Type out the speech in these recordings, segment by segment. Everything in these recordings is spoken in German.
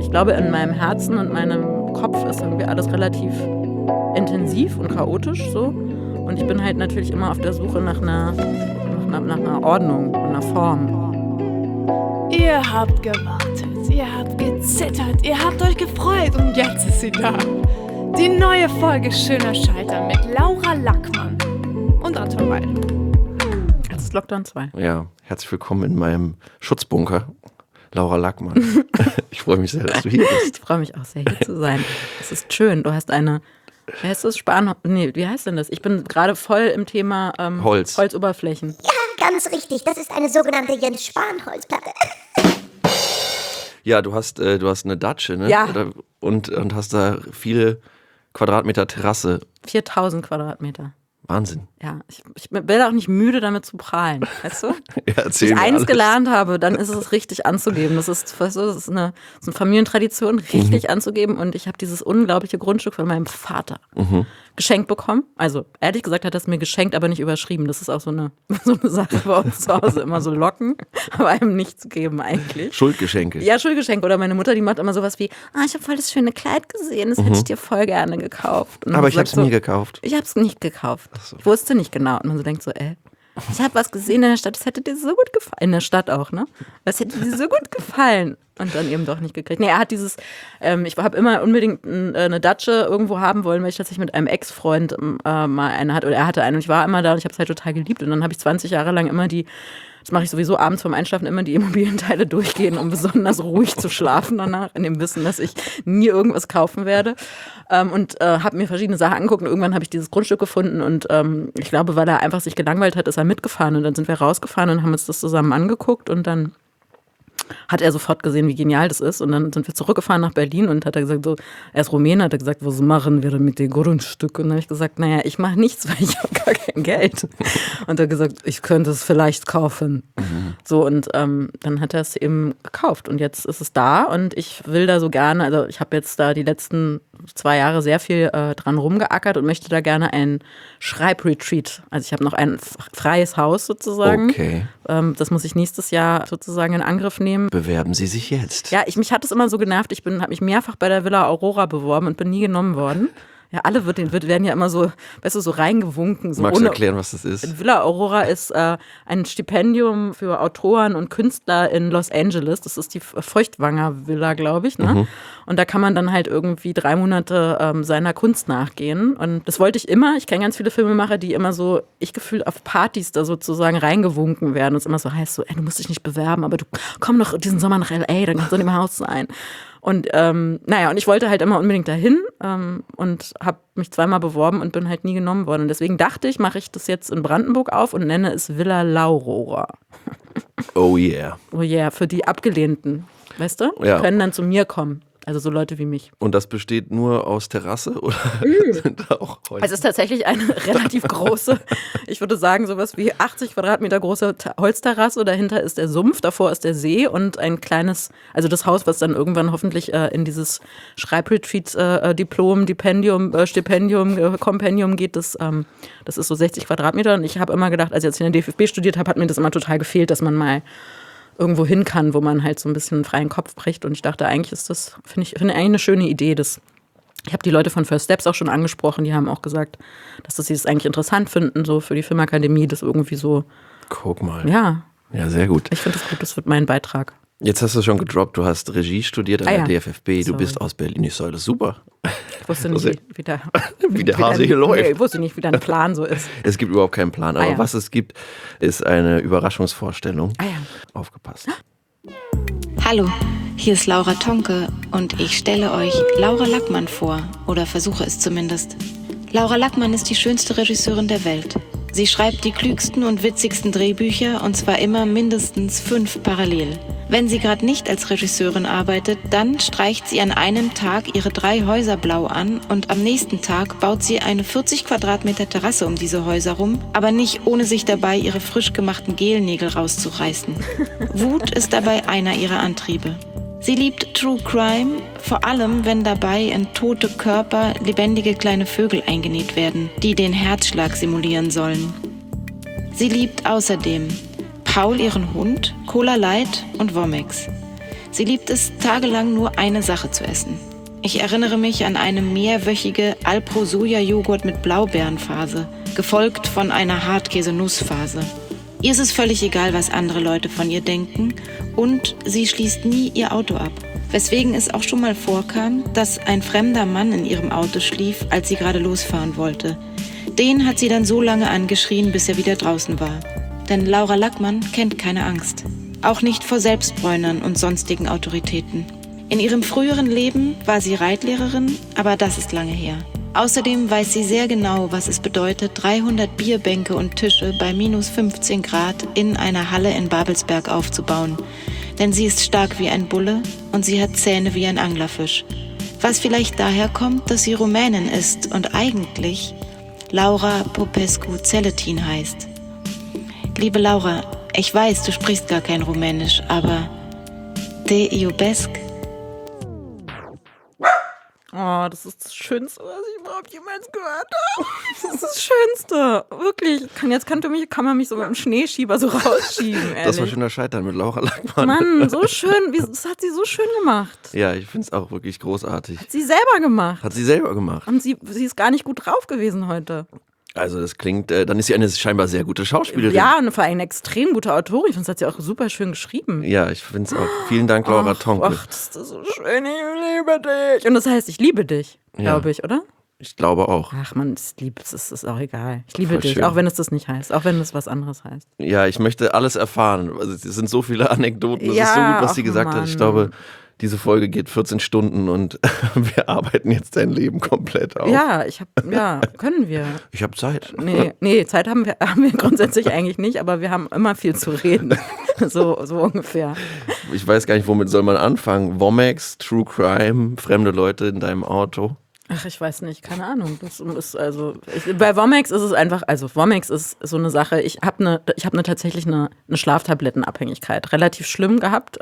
Ich glaube, in meinem Herzen und meinem Kopf ist irgendwie alles relativ intensiv und chaotisch so. Und ich bin halt natürlich immer auf der Suche nach einer Ordnung und einer Form. Ihr habt gewartet, ihr habt gezittert, ihr habt euch gefreut und jetzt ist sie da. Die neue Folge Schöner Scheitern mit Laura Lackmann und Anton Weil. Jetzt ist Lockdown 2. Ja, herzlich willkommen in meinem Schutzbunker. Laura Lackmann. Ich freue mich sehr, dass du hier bist. Ich freue mich auch sehr, hier zu sein. Es ist schön. Du hast eine, wie heißt das? Wie heißt denn das? Ich bin gerade voll im Thema Holzoberflächen. Ja, ganz richtig. Das ist eine sogenannte Jens-Spahn-Holzplatte. Ja, du hast eine Datsche, ne? Ja. Und hast da viele Quadratmeter Terrasse. 4000 Quadratmeter. Wahnsinn. Ja, ich bin auch nicht müde, damit zu prahlen, weißt du? Ja, erzähl Wenn ich mir eins alles. gelernt habe, dann ist es richtig anzugeben. Das ist eine Familientradition, richtig anzugeben. Und ich habe dieses unglaubliche Grundstück von meinem Vater geschenkt bekommen. Also ehrlich gesagt hat er es mir geschenkt, aber nicht überschrieben. Das ist auch so eine Sache bei uns zu Hause, immer so locken, aber einem nichts geben eigentlich. Schuldgeschenke. Ja, Schuldgeschenk. Oder meine Mutter, die macht immer sowas wie, ich habe voll das schöne Kleid gesehen, das hätte ich dir voll gerne gekauft. Und Aber man ich habe es sagt so, nie gekauft. Ich habe es nicht gekauft. So. Ich wusste nicht genau. Und man so denkt so, ich habe was gesehen in der Stadt, das hätte dir so gut gefallen. In der Stadt auch, ne? Das hätte dir so gut gefallen. Und dann eben doch nicht gekriegt. Nee, er hat dieses, ich habe immer unbedingt eine Datsche irgendwo haben wollen, weil ich tatsächlich mit einem Ex-Freund mal eine hatte. Oder er hatte eine und ich war immer da und ich habe es halt total geliebt. Und dann habe ich 20 Jahre lang immer das mache ich sowieso abends vorm Einschlafen, immer die Immobilienteile durchgehen, um besonders ruhig zu schlafen danach, in dem Wissen, dass ich nie irgendwas kaufen werde. Und habe mir verschiedene Sachen angeguckt und irgendwann habe ich dieses Grundstück gefunden und ich glaube, weil er einfach sich gelangweilt hat, ist er mitgefahren und dann sind wir rausgefahren und haben uns das zusammen angeguckt und dann hat er sofort gesehen, wie genial das ist. Und dann sind wir zurückgefahren nach Berlin und hat er gesagt, er ist Rumäne, hat er gesagt, was machen wir mit dem Grundstück? Und dann habe ich gesagt, naja, ich mache nichts, weil ich habe gar kein Geld. Und er hat gesagt, ich könnte es vielleicht kaufen. So, und dann hat er es eben gekauft. Und jetzt ist es da und ich will da so gerne, also ich habe jetzt da die letzten 2 Jahre sehr viel dran rumgeackert und möchte da gerne ein Schreibretreat. Also ich habe noch ein freies Haus sozusagen. Okay. Das muss ich nächstes Jahr sozusagen in Angriff nehmen. Bewerben Sie sich jetzt. Ja, mich hat es immer so genervt. Ich habe mich mehrfach bei der Villa Aurora beworben und bin nie genommen worden. Ja, alle werden ja immer so, weißt du, so reingewunken. So Magst du erklären, was das ist? Villa Aurora ist ein Stipendium für Autoren und Künstler in Los Angeles. Das ist die Feuchtwanger Villa, glaube ich. Ne? Und da kann man dann halt irgendwie 3 Monate seiner Kunst nachgehen. Und das wollte ich immer. Ich kenne ganz viele Filmemacher, die immer so, ich gefühlt auf Partys da sozusagen reingewunken werden. Und es immer so heißt so, du musst dich nicht bewerben, aber du komm doch diesen Sommer nach L.A., dann kannst du in dem Haus sein. Und und ich wollte halt immer unbedingt dahin und habe mich 2-mal beworben und bin halt nie genommen worden. Und deswegen dachte ich, mache ich das jetzt in Brandenburg auf und nenne es Villa Laurora. Oh yeah. Oh yeah, für die Abgelehnten, weißt du? Ja. Die können dann zu mir kommen. Also so Leute wie mich. Und das besteht nur aus Terrasse oder sind da auch Häuser? Es ist tatsächlich eine relativ große, ich würde sagen sowas wie 80 Quadratmeter große Holzterrasse. Dahinter ist der Sumpf, davor ist der See und ein kleines, also das Haus, was dann irgendwann hoffentlich in dieses Schreibretreat-Diplom, Stipendium, Kompendium geht, das ist so 60 Quadratmeter. Und ich habe immer gedacht, als ich jetzt in der DFB studiert habe, hat mir das immer total gefehlt, dass man mal irgendwo hin kann, wo man halt so ein bisschen einen freien Kopf bricht. Und ich dachte, eigentlich ist das, finde ich eigentlich eine schöne Idee. Ich habe die Leute von First Steps auch schon angesprochen, die haben auch gesagt, dass sie das eigentlich interessant finden, so für die Filmakademie, das irgendwie so. Guck mal. Ja. Ja, sehr gut. Ich finde das gut, das wird mein Beitrag. Jetzt hast du schon gedroppt, du hast Regie studiert an der DFFB, du bist aus Berlin. Ich soll das super. Ich wusste nicht, wie der Hase hier läuft. Nee, ich wusste nicht, wie dein Plan so ist. Es gibt überhaupt keinen Plan, aber was es gibt, ist eine Überraschungsvorstellung. Ja. Aufgepasst. Hallo, hier ist Laura Tonke und ich stelle euch Laura Lackmann vor, oder versuche es zumindest. Laura Lackmann ist die schönste Regisseurin der Welt. Sie schreibt die klügsten und witzigsten Drehbücher und zwar immer mindestens 5 parallel. Wenn sie gerade nicht als Regisseurin arbeitet, dann streicht sie an einem Tag ihre 3 Häuser blau an und am nächsten Tag baut sie eine 40 Quadratmeter Terrasse um diese Häuser rum, aber nicht ohne sich dabei ihre frisch gemachten Gelnägel rauszureißen. Wut ist dabei einer ihrer Antriebe. Sie liebt True Crime, vor allem wenn dabei in tote Körper lebendige kleine Vögel eingenäht werden, die den Herzschlag simulieren sollen. Sie liebt außerdem Paul ihren Hund, Cola Light und Womex. Sie liebt es, tagelang nur eine Sache zu essen. Ich erinnere mich an eine mehrwöchige Alpro-Soja-Joghurt mit Blaubeerenphase, gefolgt von einer Hartkäse-Nussphase. Ihr ist es völlig egal, was andere Leute von ihr denken, und sie schließt nie ihr Auto ab. Weswegen es auch schon mal vorkam, dass ein fremder Mann in ihrem Auto schlief, als sie gerade losfahren wollte. Den hat sie dann so lange angeschrien, bis er wieder draußen war. Denn Laura Lackmann kennt keine Angst. Auch nicht vor Selbstbräunern und sonstigen Autoritäten. In ihrem früheren Leben war sie Reitlehrerin, aber das ist lange her. Außerdem weiß sie sehr genau, was es bedeutet, 300 Bierbänke und Tische bei minus 15 Grad in einer Halle in Babelsberg aufzubauen. Denn sie ist stark wie ein Bulle und sie hat Zähne wie ein Anglerfisch. Was vielleicht daher kommt, dass sie Rumänin ist und eigentlich Laura Popescu-Celetin heißt. Liebe Laura, ich weiß, du sprichst gar kein Rumänisch, aber Te iubesc. Oh, das ist das Schönste, was ich überhaupt jemals gehört habe. Das ist das Schönste. Wirklich. Kann man mich sogar im Schneeschieber so rausschieben, ehrlich. Das war schöner Scheitern mit Laura Lackmann. Mann, so schön. Das hat sie so schön gemacht. Ja, ich finde es auch wirklich großartig. Hat sie selber gemacht. Hat sie selber gemacht. Und sie ist gar nicht gut drauf gewesen heute. Also das klingt, dann ist sie eine scheinbar sehr gute Schauspielerin. Ja, und vor allem eine extrem gute Autorin. Ich finde, das hat sie auch super schön geschrieben. Ja, ich finde es auch. Vielen Dank, Laura Tonke. Ach, das ist so schön. Ich liebe dich. Und das heißt, ich liebe dich, glaube ich, oder? Ich glaube auch. Ach man, es ist auch egal. Ich liebe Voll dich, schön. auch wenn es das nicht heißt. Auch wenn es was anderes heißt. Ja, ich möchte alles erfahren. Also, es sind so viele Anekdoten. Es Ja, ist so gut, was sie ach, gesagt hat. Ich Mann. glaube, diese Folge geht 14 Stunden und wir arbeiten jetzt dein Leben komplett auf. Ja, können wir. Ich habe Zeit. Nee, Zeit haben wir grundsätzlich eigentlich nicht, aber wir haben immer viel zu reden. So ungefähr. Ich weiß gar nicht, womit soll man anfangen. Womex, True Crime, fremde Leute in deinem Auto. Ach, ich weiß nicht, keine Ahnung. Das ist bei Womex ist es einfach, Womex ist so eine Sache. Ich habe tatsächlich eine Schlaftablettenabhängigkeit relativ schlimm gehabt,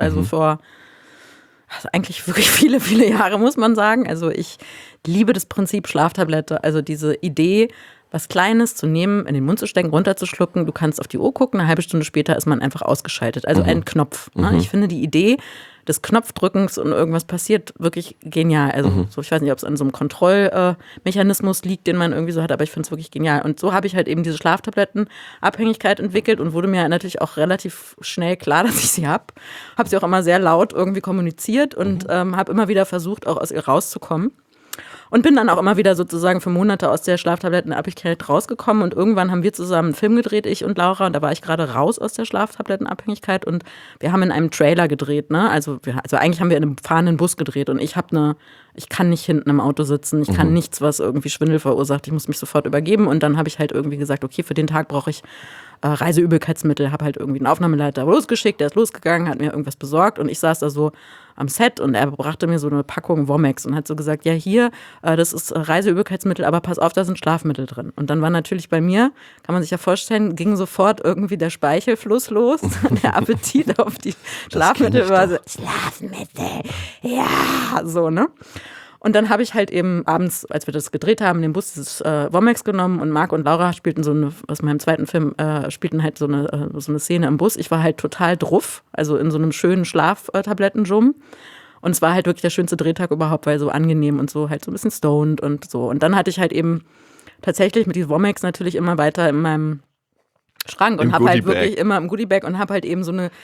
eigentlich wirklich viele, viele Jahre, muss man sagen. Also ich liebe das Prinzip Schlaftablette, also diese Idee, was Kleines zu nehmen, in den Mund zu stecken, runterzuschlucken. Du kannst auf die Uhr gucken, eine halbe Stunde später ist man einfach ausgeschaltet. Also ein Knopf. Ne? Ich finde die Idee des Knopfdrückens und irgendwas passiert wirklich genial. Also ich weiß nicht, ob es an so einem Kontrollmechanismus liegt, den man irgendwie so hat, aber ich finde es wirklich genial. Und so habe ich halt eben diese Schlaftablettenabhängigkeit entwickelt und wurde mir natürlich auch relativ schnell klar, dass ich sie habe. Habe sie auch immer sehr laut irgendwie kommuniziert und habe immer wieder versucht, auch aus ihr rauszukommen. Und bin dann auch immer wieder sozusagen für Monate aus der Schlaftablettenabhängigkeit rausgekommen. Und irgendwann haben wir zusammen einen Film gedreht, ich und Laura. Und da war ich gerade raus aus der Schlaftablettenabhängigkeit. Und wir haben in einem Trailer gedreht. Ne? Also eigentlich haben wir in einem fahrenden Bus gedreht. Und ich kann nicht hinten im Auto sitzen. Ich kann nichts, was irgendwie Schwindel verursacht. Ich muss mich sofort übergeben. Und dann habe ich halt irgendwie gesagt, okay, für den Tag brauche ich Reiseübelkeitsmittel. Habe halt irgendwie einen Aufnahmeleiter losgeschickt. Der ist losgegangen, hat mir irgendwas besorgt. Und ich saß da so am Set und er brachte mir so eine Packung Womex und hat so gesagt, ja hier, das ist Reiseübelkeitsmittel, aber pass auf, da sind Schlafmittel drin. Und dann war natürlich bei mir, kann man sich ja vorstellen, ging sofort irgendwie der Speichelfluss los, der Appetit auf die Schlafmittel war so, Schlafmittel, ja, so, ne? Und dann habe ich halt eben abends, als wir das gedreht haben, in dem Bus dieses Womex genommen und Marc und Laura spielten aus meinem zweiten Film, spielten halt so eine Szene im Bus. Ich war halt total druff, also in so einem schönen Schlaftablettendschum. Und es war halt wirklich der schönste Drehtag überhaupt, weil so angenehm und so halt so ein bisschen stoned und so. Und dann hatte ich halt eben tatsächlich mit diesem Womex natürlich immer weiter in meinem Schrank und habe halt wirklich immer im Goodiebag und habe halt eben so eine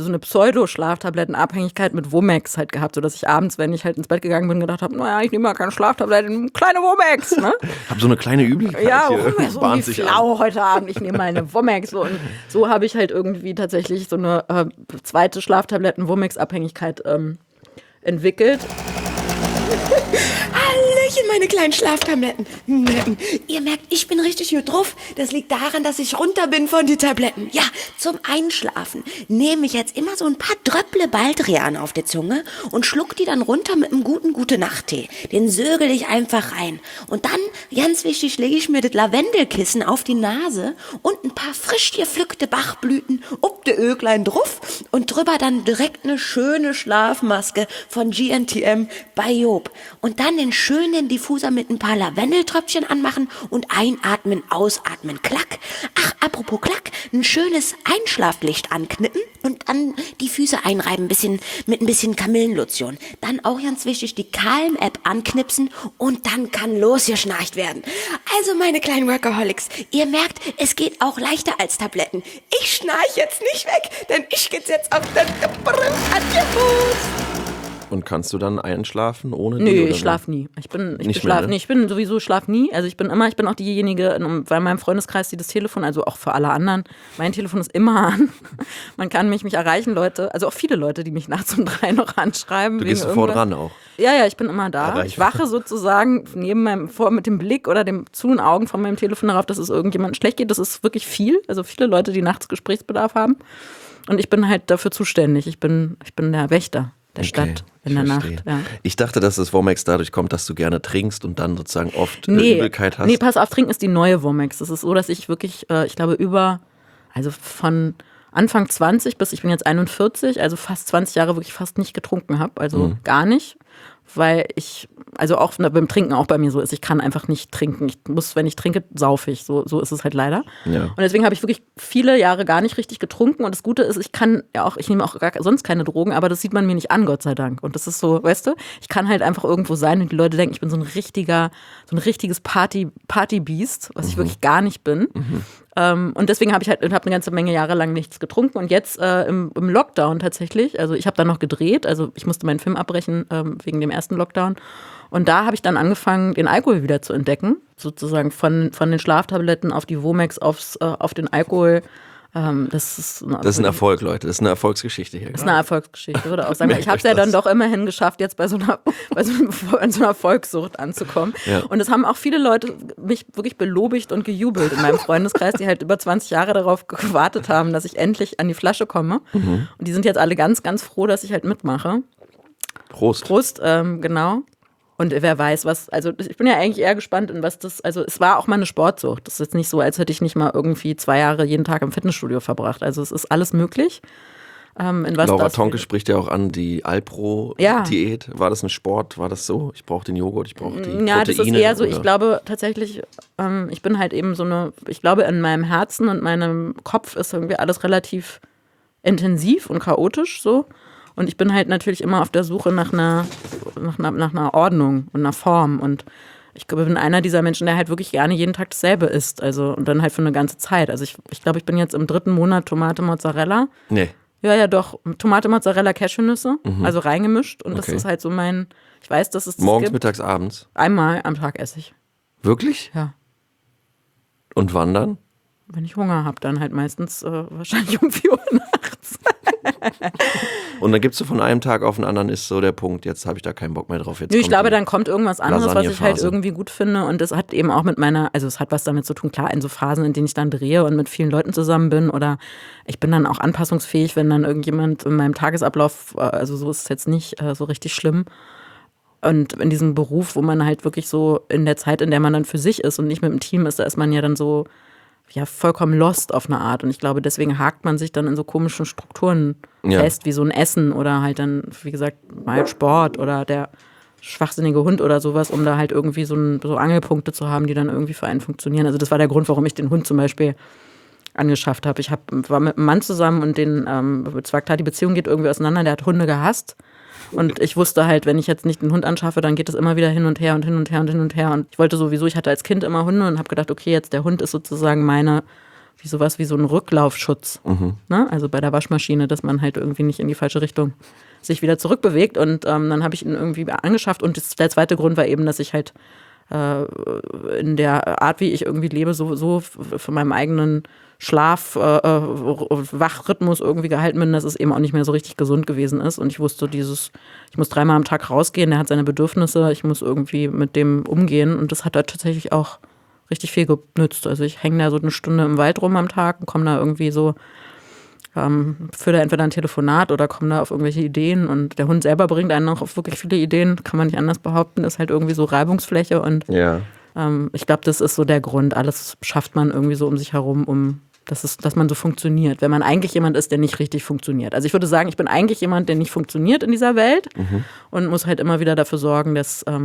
Pseudo-Schlaftablettenabhängigkeit mit Womex halt gehabt, sodass ich abends, wenn ich halt ins Bett gegangen bin, gedacht habe, naja, ich nehme mal keine Schlaftabletten, kleine Womex, ne? Hab so eine kleine Übelkeit ja, hier. so wie flau heute Abend, ich nehme mal eine Womex. So. Und so habe ich halt irgendwie tatsächlich so eine zweite Schlaftabletten-Womex-Abhängigkeit entwickelt. Hallöchen, meine kleinen Schlaftabletten. Ihr merkt, ich bin richtig gut drauf. Das liegt daran, dass ich runter bin von den Tabletten. Ja, zum Einschlafen nehme ich jetzt immer so ein paar Dröpple Baldrian auf die Zunge und schluck die dann runter mit einem guten Gute-Nacht-Tee. Den sögel ich einfach rein. Und dann, ganz wichtig, lege ich mir das Lavendelkissen auf die Nase und ein paar frisch gepflückte Bachblüten ob de Öglein drauf und drüber dann direkt eine schöne Schlafmaske von GNTM bei Job. Und dann den schönen einen Diffuser mit ein paar Lavendeltröpfchen anmachen und einatmen, ausatmen, klack. Ach, apropos klack, ein schönes Einschlaflicht anknippen und dann die Füße einreiben, mit ein bisschen Kamillenlotion. Dann auch ganz wichtig, die Calm-App anknipsen und dann kann losgeschnarcht werden. Also meine kleinen Workaholics, ihr merkt, es geht auch leichter als Tabletten. Ich schnarch jetzt nicht weg, denn ich geht's jetzt auf den Fuß. Und kannst du dann einschlafen ohne die? Nö, oder ich schlaf nie. Ich bin Nicht schlaf mehr, ne? nie. Ich bin sowieso schlaf nie. Also ich bin auch diejenige, bei meinem Freundeskreis, die das Telefon, also auch für alle anderen, mein Telefon ist immer an. Man kann mich erreichen, Leute, also auch viele Leute, die mich nachts um 3 noch anschreiben. Du gehst sofort ran auch. Ja, ich bin immer da. Erreichbar. Ich wache sozusagen mit dem Blick oder dem zu den Augen von meinem Telefon darauf, dass es irgendjemandem schlecht geht. Das ist wirklich viel. Also viele Leute, die nachts Gesprächsbedarf haben. Und ich bin halt dafür zuständig. Ich bin der Wächter der Stadt in der verstehe. Nacht. Ja. Ich dachte, dass das Womex dadurch kommt, dass du gerne trinkst und dann sozusagen oft Übelkeit hast. Nee, pass auf, Trinken ist die neue Womex. Es ist so, dass ich wirklich, ich glaube von Anfang 20 bis ich bin jetzt 41, also fast 20 Jahre wirklich fast nicht getrunken habe, also gar nicht, weil also auch beim Trinken auch bei mir so ist, ich kann einfach nicht trinken. Wenn ich trinke, saufe ich. So ist es halt leider. Ja. Und deswegen habe ich wirklich viele Jahre gar nicht richtig getrunken. Und das Gute ist, ich nehme auch sonst keine Drogen, aber das sieht man mir nicht an, Gott sei Dank. Und das ist so, weißt du, ich kann halt einfach irgendwo sein und die Leute denken, ich bin so ein richtiges Party-Beast, was ich wirklich gar nicht bin. Und deswegen habe ich eine ganze Menge Jahre lang nichts getrunken. Und jetzt im Lockdown tatsächlich, also ich habe dann noch gedreht, also ich musste meinen Film abbrechen wegen dem ersten Lockdown. Und da habe ich dann angefangen, den Alkohol wieder zu entdecken, sozusagen von den Schlaftabletten auf die Womex auf den Alkohol. Das ist ein Erfolg, Leute. Das ist eine Erfolgsgeschichte hier. Das ist eine Erfolgsgeschichte, würde auch sagen. Ich habe es ja dann doch immerhin geschafft, jetzt bei so einer Volkssucht anzukommen. Ja. Und es haben auch viele Leute mich wirklich belobigt und gejubelt in meinem Freundeskreis, die halt über 20 Jahre darauf gewartet haben, dass ich endlich an die Flasche komme. Und die sind jetzt alle ganz, ganz froh, dass ich halt mitmache. Prost, genau. Und wer weiß, also ich bin ja eigentlich eher gespannt, in was das, also es war auch mal eine Sportsucht. Das ist jetzt nicht so, als hätte ich nicht mal irgendwie 2 Jahre jeden Tag im Fitnessstudio verbracht. Also es ist alles möglich. Laura Tonke spricht ja auch an die Alpro-Diät. Ja. War das ein Sport? War das so? Ich brauche den Joghurt, ich brauche die Proteine? Ja, das ist eher so, ich glaube tatsächlich, ich bin halt eben ich glaube in meinem Herzen und meinem Kopf ist irgendwie alles relativ intensiv und chaotisch so. Und ich bin halt natürlich immer auf der Suche nach einer Ordnung und einer Form. Und ich bin einer dieser Menschen, der halt wirklich gerne jeden Tag dasselbe isst. Also, und dann halt für eine ganze Zeit. Also ich glaube, ich bin jetzt im 3. Monat Tomate Mozzarella. Nee. Ja, doch. Tomate Mozzarella Cashewnüsse, also reingemischt. Und das ist halt so ich weiß, dass es das morgens, gibt. mittags, abends? Einmal am Tag esse ich. Wirklich? Ja. Und wann dann? Wenn ich Hunger habe, dann halt meistens wahrscheinlich um 4 Uhr nachts. Und dann gibst du von einem Tag auf den anderen, ist so der Punkt, jetzt habe ich da keinen Bock mehr drauf. Ich glaube, dann kommt irgendwas anderes, was ich halt irgendwie gut finde. Und das hat eben auch es hat was damit zu tun, klar, in so Phasen, in denen ich dann drehe und mit vielen Leuten zusammen bin. Oder ich bin dann auch anpassungsfähig, wenn dann irgendjemand in meinem Tagesablauf, also so ist es jetzt nicht so richtig schlimm. Und in diesem Beruf, wo man halt wirklich so in der Zeit, in der man dann für sich ist und nicht mit dem Team ist, da ist man ja dann so vollkommen lost auf eine Art. Und ich glaube, deswegen hakt man sich dann in so komischen Strukturen fest, wie so ein Essen oder halt dann, wie gesagt, mal Sport oder der schwachsinnige Hund oder sowas, um da halt irgendwie so Angelpunkte zu haben, die dann irgendwie für einen funktionieren. Also das war der Grund, warum ich den Hund zum Beispiel angeschafft habe. Ich war mit einem Mann zusammen und zwar klar, die Beziehung geht irgendwie auseinander, der hat Hunde gehasst. Und ich wusste halt, wenn ich jetzt nicht einen Hund anschaffe, dann geht es immer wieder hin und her und hin und her und hin und her. Und ich wollte sowieso, ich hatte als Kind immer Hunde und habe gedacht, okay, jetzt der Hund ist sozusagen wie so ein Rücklaufschutz. Ne? Also bei der Waschmaschine, dass man halt irgendwie nicht in die falsche Richtung sich wieder zurückbewegt. Und dann habe ich ihn irgendwie angeschafft. Und der zweite Grund war eben, dass ich halt in der Art, wie ich irgendwie lebe, so von meinem eigenen Wachrhythmus irgendwie gehalten bin, dass es eben auch nicht mehr so richtig gesund gewesen ist. Und ich wusste ich muss 3-mal am Tag rausgehen, der hat seine Bedürfnisse, ich muss irgendwie mit dem umgehen. Und das hat da tatsächlich auch richtig viel genützt. Also ich hänge da so 1 Stunde im Wald rum am Tag und komme da irgendwie so, führe da entweder ein Telefonat oder komme da auf irgendwelche Ideen. Und der Hund selber bringt einen auch auf wirklich viele Ideen, kann man nicht anders behaupten. Das ist halt irgendwie so Reibungsfläche und ich glaube, das ist so der Grund. Alles schafft man irgendwie so um sich herum, dass man so funktioniert. Wenn man eigentlich jemand ist, der nicht richtig funktioniert. Also ich würde sagen, ich bin eigentlich jemand, der nicht funktioniert in dieser Welt und muss halt immer wieder dafür sorgen, dass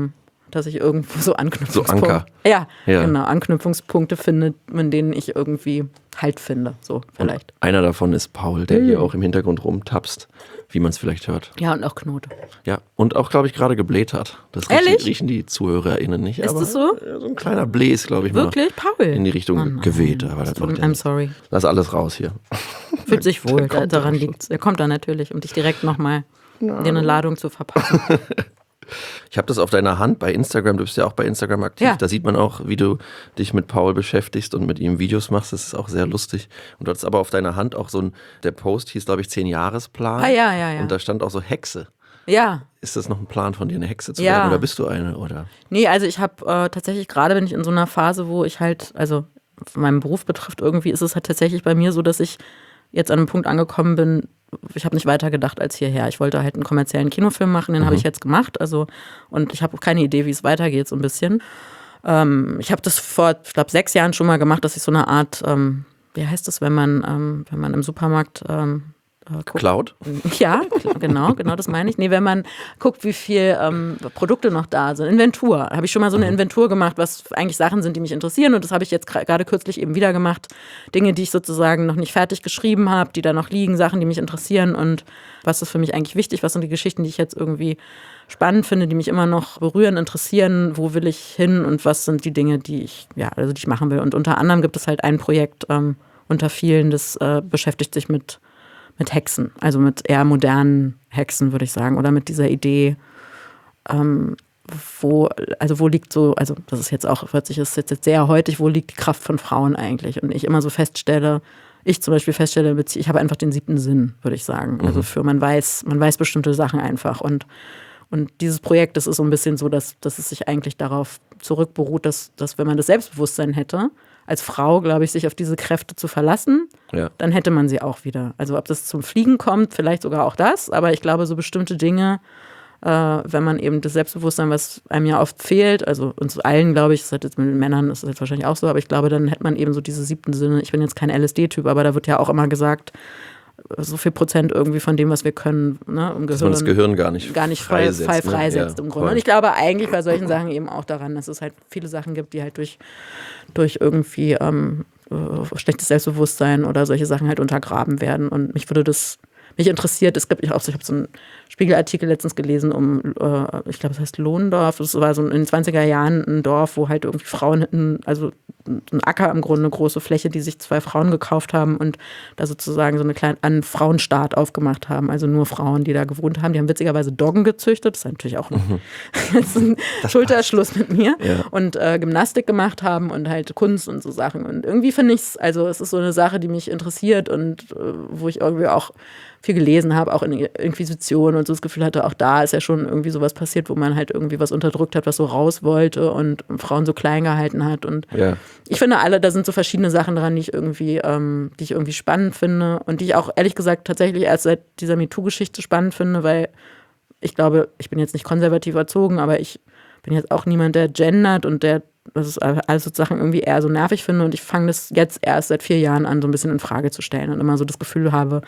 dass ich irgendwo so Anknüpfungspunkte. So Anker. Ja, genau, Anknüpfungspunkte finde, in denen ich irgendwie Halt finde, so vielleicht. Und einer davon ist Paul, der hier auch im Hintergrund rumtapst, wie man es vielleicht hört. Ja, und auch Knote. Ja, und auch, glaube ich, gerade gebläht hat. Das riechen die ZuhörerInnen nicht. Ist das so? So ein kleiner Bläs, glaube ich, Wirklich, mal Paul? in die Richtung geweht. Aber das macht I'm sorry. Lass alles raus hier. Fühlt sich wohl, daran liegt es. Er kommt da natürlich, um dich direkt nochmal dir eine Ladung zu verpassen. Ich habe das auf deiner Hand bei Instagram, du bist ja auch bei Instagram aktiv, da sieht man auch, wie du dich mit Paul beschäftigst und mit ihm Videos machst, das ist auch sehr lustig. Und du hattest aber auf deiner Hand auch der Post hieß, glaube ich, 10-Jahresplan. Ja. Und da stand auch so Hexe. Ja. Ist das noch ein Plan von dir, eine Hexe zu werden oder bist du eine? Oder? Nee, also ich habe tatsächlich, gerade bin ich in so einer Phase, wo ich halt, also meinen Beruf betrifft, irgendwie ist es halt tatsächlich bei mir so, dass ich jetzt an einem Punkt angekommen bin, ich habe nicht weiter gedacht als hierher. Ich wollte halt einen kommerziellen Kinofilm machen, den habe ich jetzt gemacht. Also, und ich habe auch keine Idee, wie es weitergeht, so ein bisschen. Ich habe das vor, ich glaube, 6 Jahren schon mal gemacht, dass ich so eine Art, wie heißt das, wenn man im Supermarkt guckt. Cloud? Ja, genau, das meine ich. Nee, wenn man guckt, wie viel Produkte noch da sind. Inventur. Habe ich schon mal so eine Inventur gemacht, was eigentlich Sachen sind, die mich interessieren. Und das habe ich jetzt gerade kürzlich eben wieder gemacht. Dinge, die ich sozusagen noch nicht fertig geschrieben habe, die da noch liegen, Sachen, die mich interessieren. Und was ist für mich eigentlich wichtig? Was sind die Geschichten, die ich jetzt irgendwie spannend finde, die mich immer noch berühren, interessieren? Wo will ich hin? Und was sind die Dinge, die ich machen will? Und unter anderem gibt es halt ein Projekt unter vielen, das beschäftigt sich mit Hexen, also mit eher modernen Hexen, würde ich sagen, oder mit dieser Idee, wo liegt so, also das ist jetzt auch, ist jetzt sehr heutig, wo liegt die Kraft von Frauen eigentlich? Und ich immer so feststelle, ich habe einfach den 7. Sinn, würde ich sagen. Also man weiß bestimmte Sachen einfach. Und dieses Projekt, das ist so ein bisschen so, dass es sich eigentlich darauf zurückberuht, dass wenn man das Selbstbewusstsein hätte, als Frau, glaube ich, sich auf diese Kräfte zu verlassen, dann hätte man sie auch wieder. Also ob das zum Fliegen kommt, vielleicht sogar auch das, aber ich glaube, so bestimmte Dinge, wenn man eben das Selbstbewusstsein, was einem ja oft fehlt, also uns allen, glaube ich, das hat jetzt mit den Männern, ist das jetzt wahrscheinlich auch so, aber ich glaube, dann hätte man eben so diese 7. Sinne. Ich bin jetzt kein LSD-Typ, aber da wird ja auch immer gesagt, so viel Prozent irgendwie von dem, was wir können, ne, im Gehirn. Dass man das Gehirn gar nicht freisetzt, freisetzt im Grunde. Und ich glaube eigentlich bei solchen Sachen eben auch daran, dass es halt viele Sachen gibt, die halt durch irgendwie schlechtes Selbstbewusstsein oder solche Sachen halt untergraben werden. Und mich interessiert, ich habe so einen Spiegelartikel letztens gelesen ich glaube, es heißt Lohndorf. Das war so in den 20er Jahren ein Dorf, wo halt irgendwie Frauen, also ein Acker im Grunde, eine große Fläche, die sich 2 Frauen gekauft haben und da sozusagen so einen Frauenstaat aufgemacht haben. Also nur Frauen, die da gewohnt haben. Die haben witzigerweise Doggen gezüchtet. Das ist natürlich auch ein Schulterschluss mit mir. Ja. Und Gymnastik gemacht haben und halt Kunst und so Sachen. Und irgendwie finde ich es, also es ist so eine Sache, die mich interessiert und wo ich irgendwie auch viel gelesen habe, auch in Inquisition und so das Gefühl hatte, auch da ist ja schon irgendwie sowas passiert, wo man halt irgendwie was unterdrückt hat, was so raus wollte und Frauen so klein gehalten hat. Und ich finde da sind so verschiedene Sachen dran, die ich irgendwie spannend finde und die ich auch ehrlich gesagt tatsächlich erst seit dieser MeToo-Geschichte spannend finde, weil ich glaube, ich bin jetzt nicht konservativ erzogen, aber ich bin jetzt auch niemand, der gendert und das ist alles sozusagen irgendwie eher so nervig finde und ich fange das jetzt erst seit 4 Jahren an, so ein bisschen in Frage zu stellen und immer so das Gefühl habe,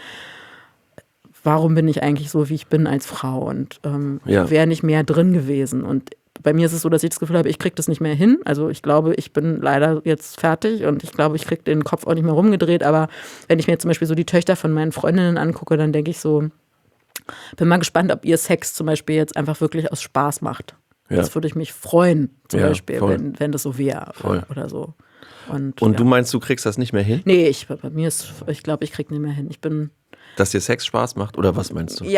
warum bin ich eigentlich so, wie ich bin als Frau und wäre nicht mehr drin gewesen. Und bei mir ist es so, dass ich das Gefühl habe, ich kriege das nicht mehr hin. Also ich glaube, ich bin leider jetzt fertig und ich glaube, ich kriege den Kopf auch nicht mehr rumgedreht. Aber wenn ich mir zum Beispiel so die Töchter von meinen Freundinnen angucke, dann denke ich so, bin mal gespannt, ob ihr Sex zum Beispiel jetzt einfach wirklich aus Spaß macht. Ja. Das würde ich mich freuen, zum Beispiel, wenn das so wäre oder so. Und du meinst, du kriegst das nicht mehr hin? Nee, ich glaube, ich kriege nicht mehr hin. Dass dir Sex Spaß macht oder was meinst du?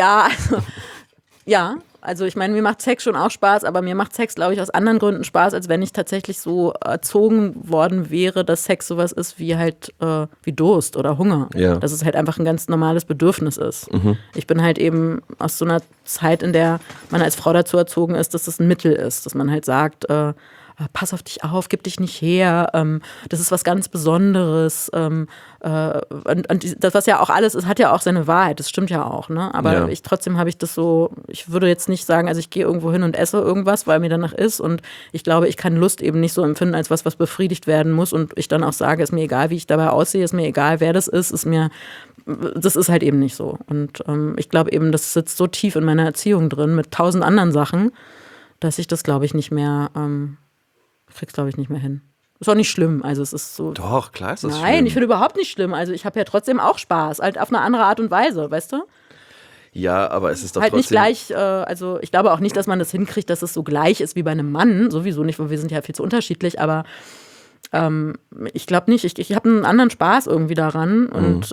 Also ich meine, mir macht Sex schon auch Spaß, aber mir macht Sex, glaube ich, aus anderen Gründen Spaß, als wenn ich tatsächlich so erzogen worden wäre, dass Sex sowas ist wie halt wie Durst oder Hunger. Ja. Dass es halt einfach ein ganz normales Bedürfnis ist. Mhm. Ich bin halt eben aus so einer Zeit, in der man als Frau dazu erzogen ist, dass das ein Mittel ist, dass man halt sagt, pass auf dich auf, gib dich nicht her, das ist was ganz Besonderes. Und das, was ja auch alles ist, hat ja auch seine Wahrheit, das stimmt ja auch, ne? Aber trotzdem habe ich das so, ich würde jetzt nicht sagen, also ich gehe irgendwo hin und esse irgendwas, weil mir danach ist und ich glaube, ich kann Lust eben nicht so empfinden als was befriedigt werden muss und ich dann auch sage, ist mir egal, wie ich dabei aussehe, ist mir egal, wer das ist das ist halt eben nicht so. Und ich glaube eben, das sitzt so tief in meiner Erziehung drin mit 1000 anderen Sachen, dass ich das, glaube ich, nicht mehr, krieg's, glaube ich, nicht mehr hin. Ist auch nicht schlimm, also es ist so. Doch, klar ist das schlimm. Nein, ich finde überhaupt nicht schlimm, also ich habe ja trotzdem auch Spaß, halt auf eine andere Art und Weise, weißt du? Ja, aber es ist doch halt trotzdem... nicht gleich, also ich glaube auch nicht, dass man das hinkriegt, dass es so gleich ist wie bei einem Mann, sowieso nicht, weil wir sind ja viel zu unterschiedlich, aber ich glaube nicht, ich habe einen anderen Spaß irgendwie daran und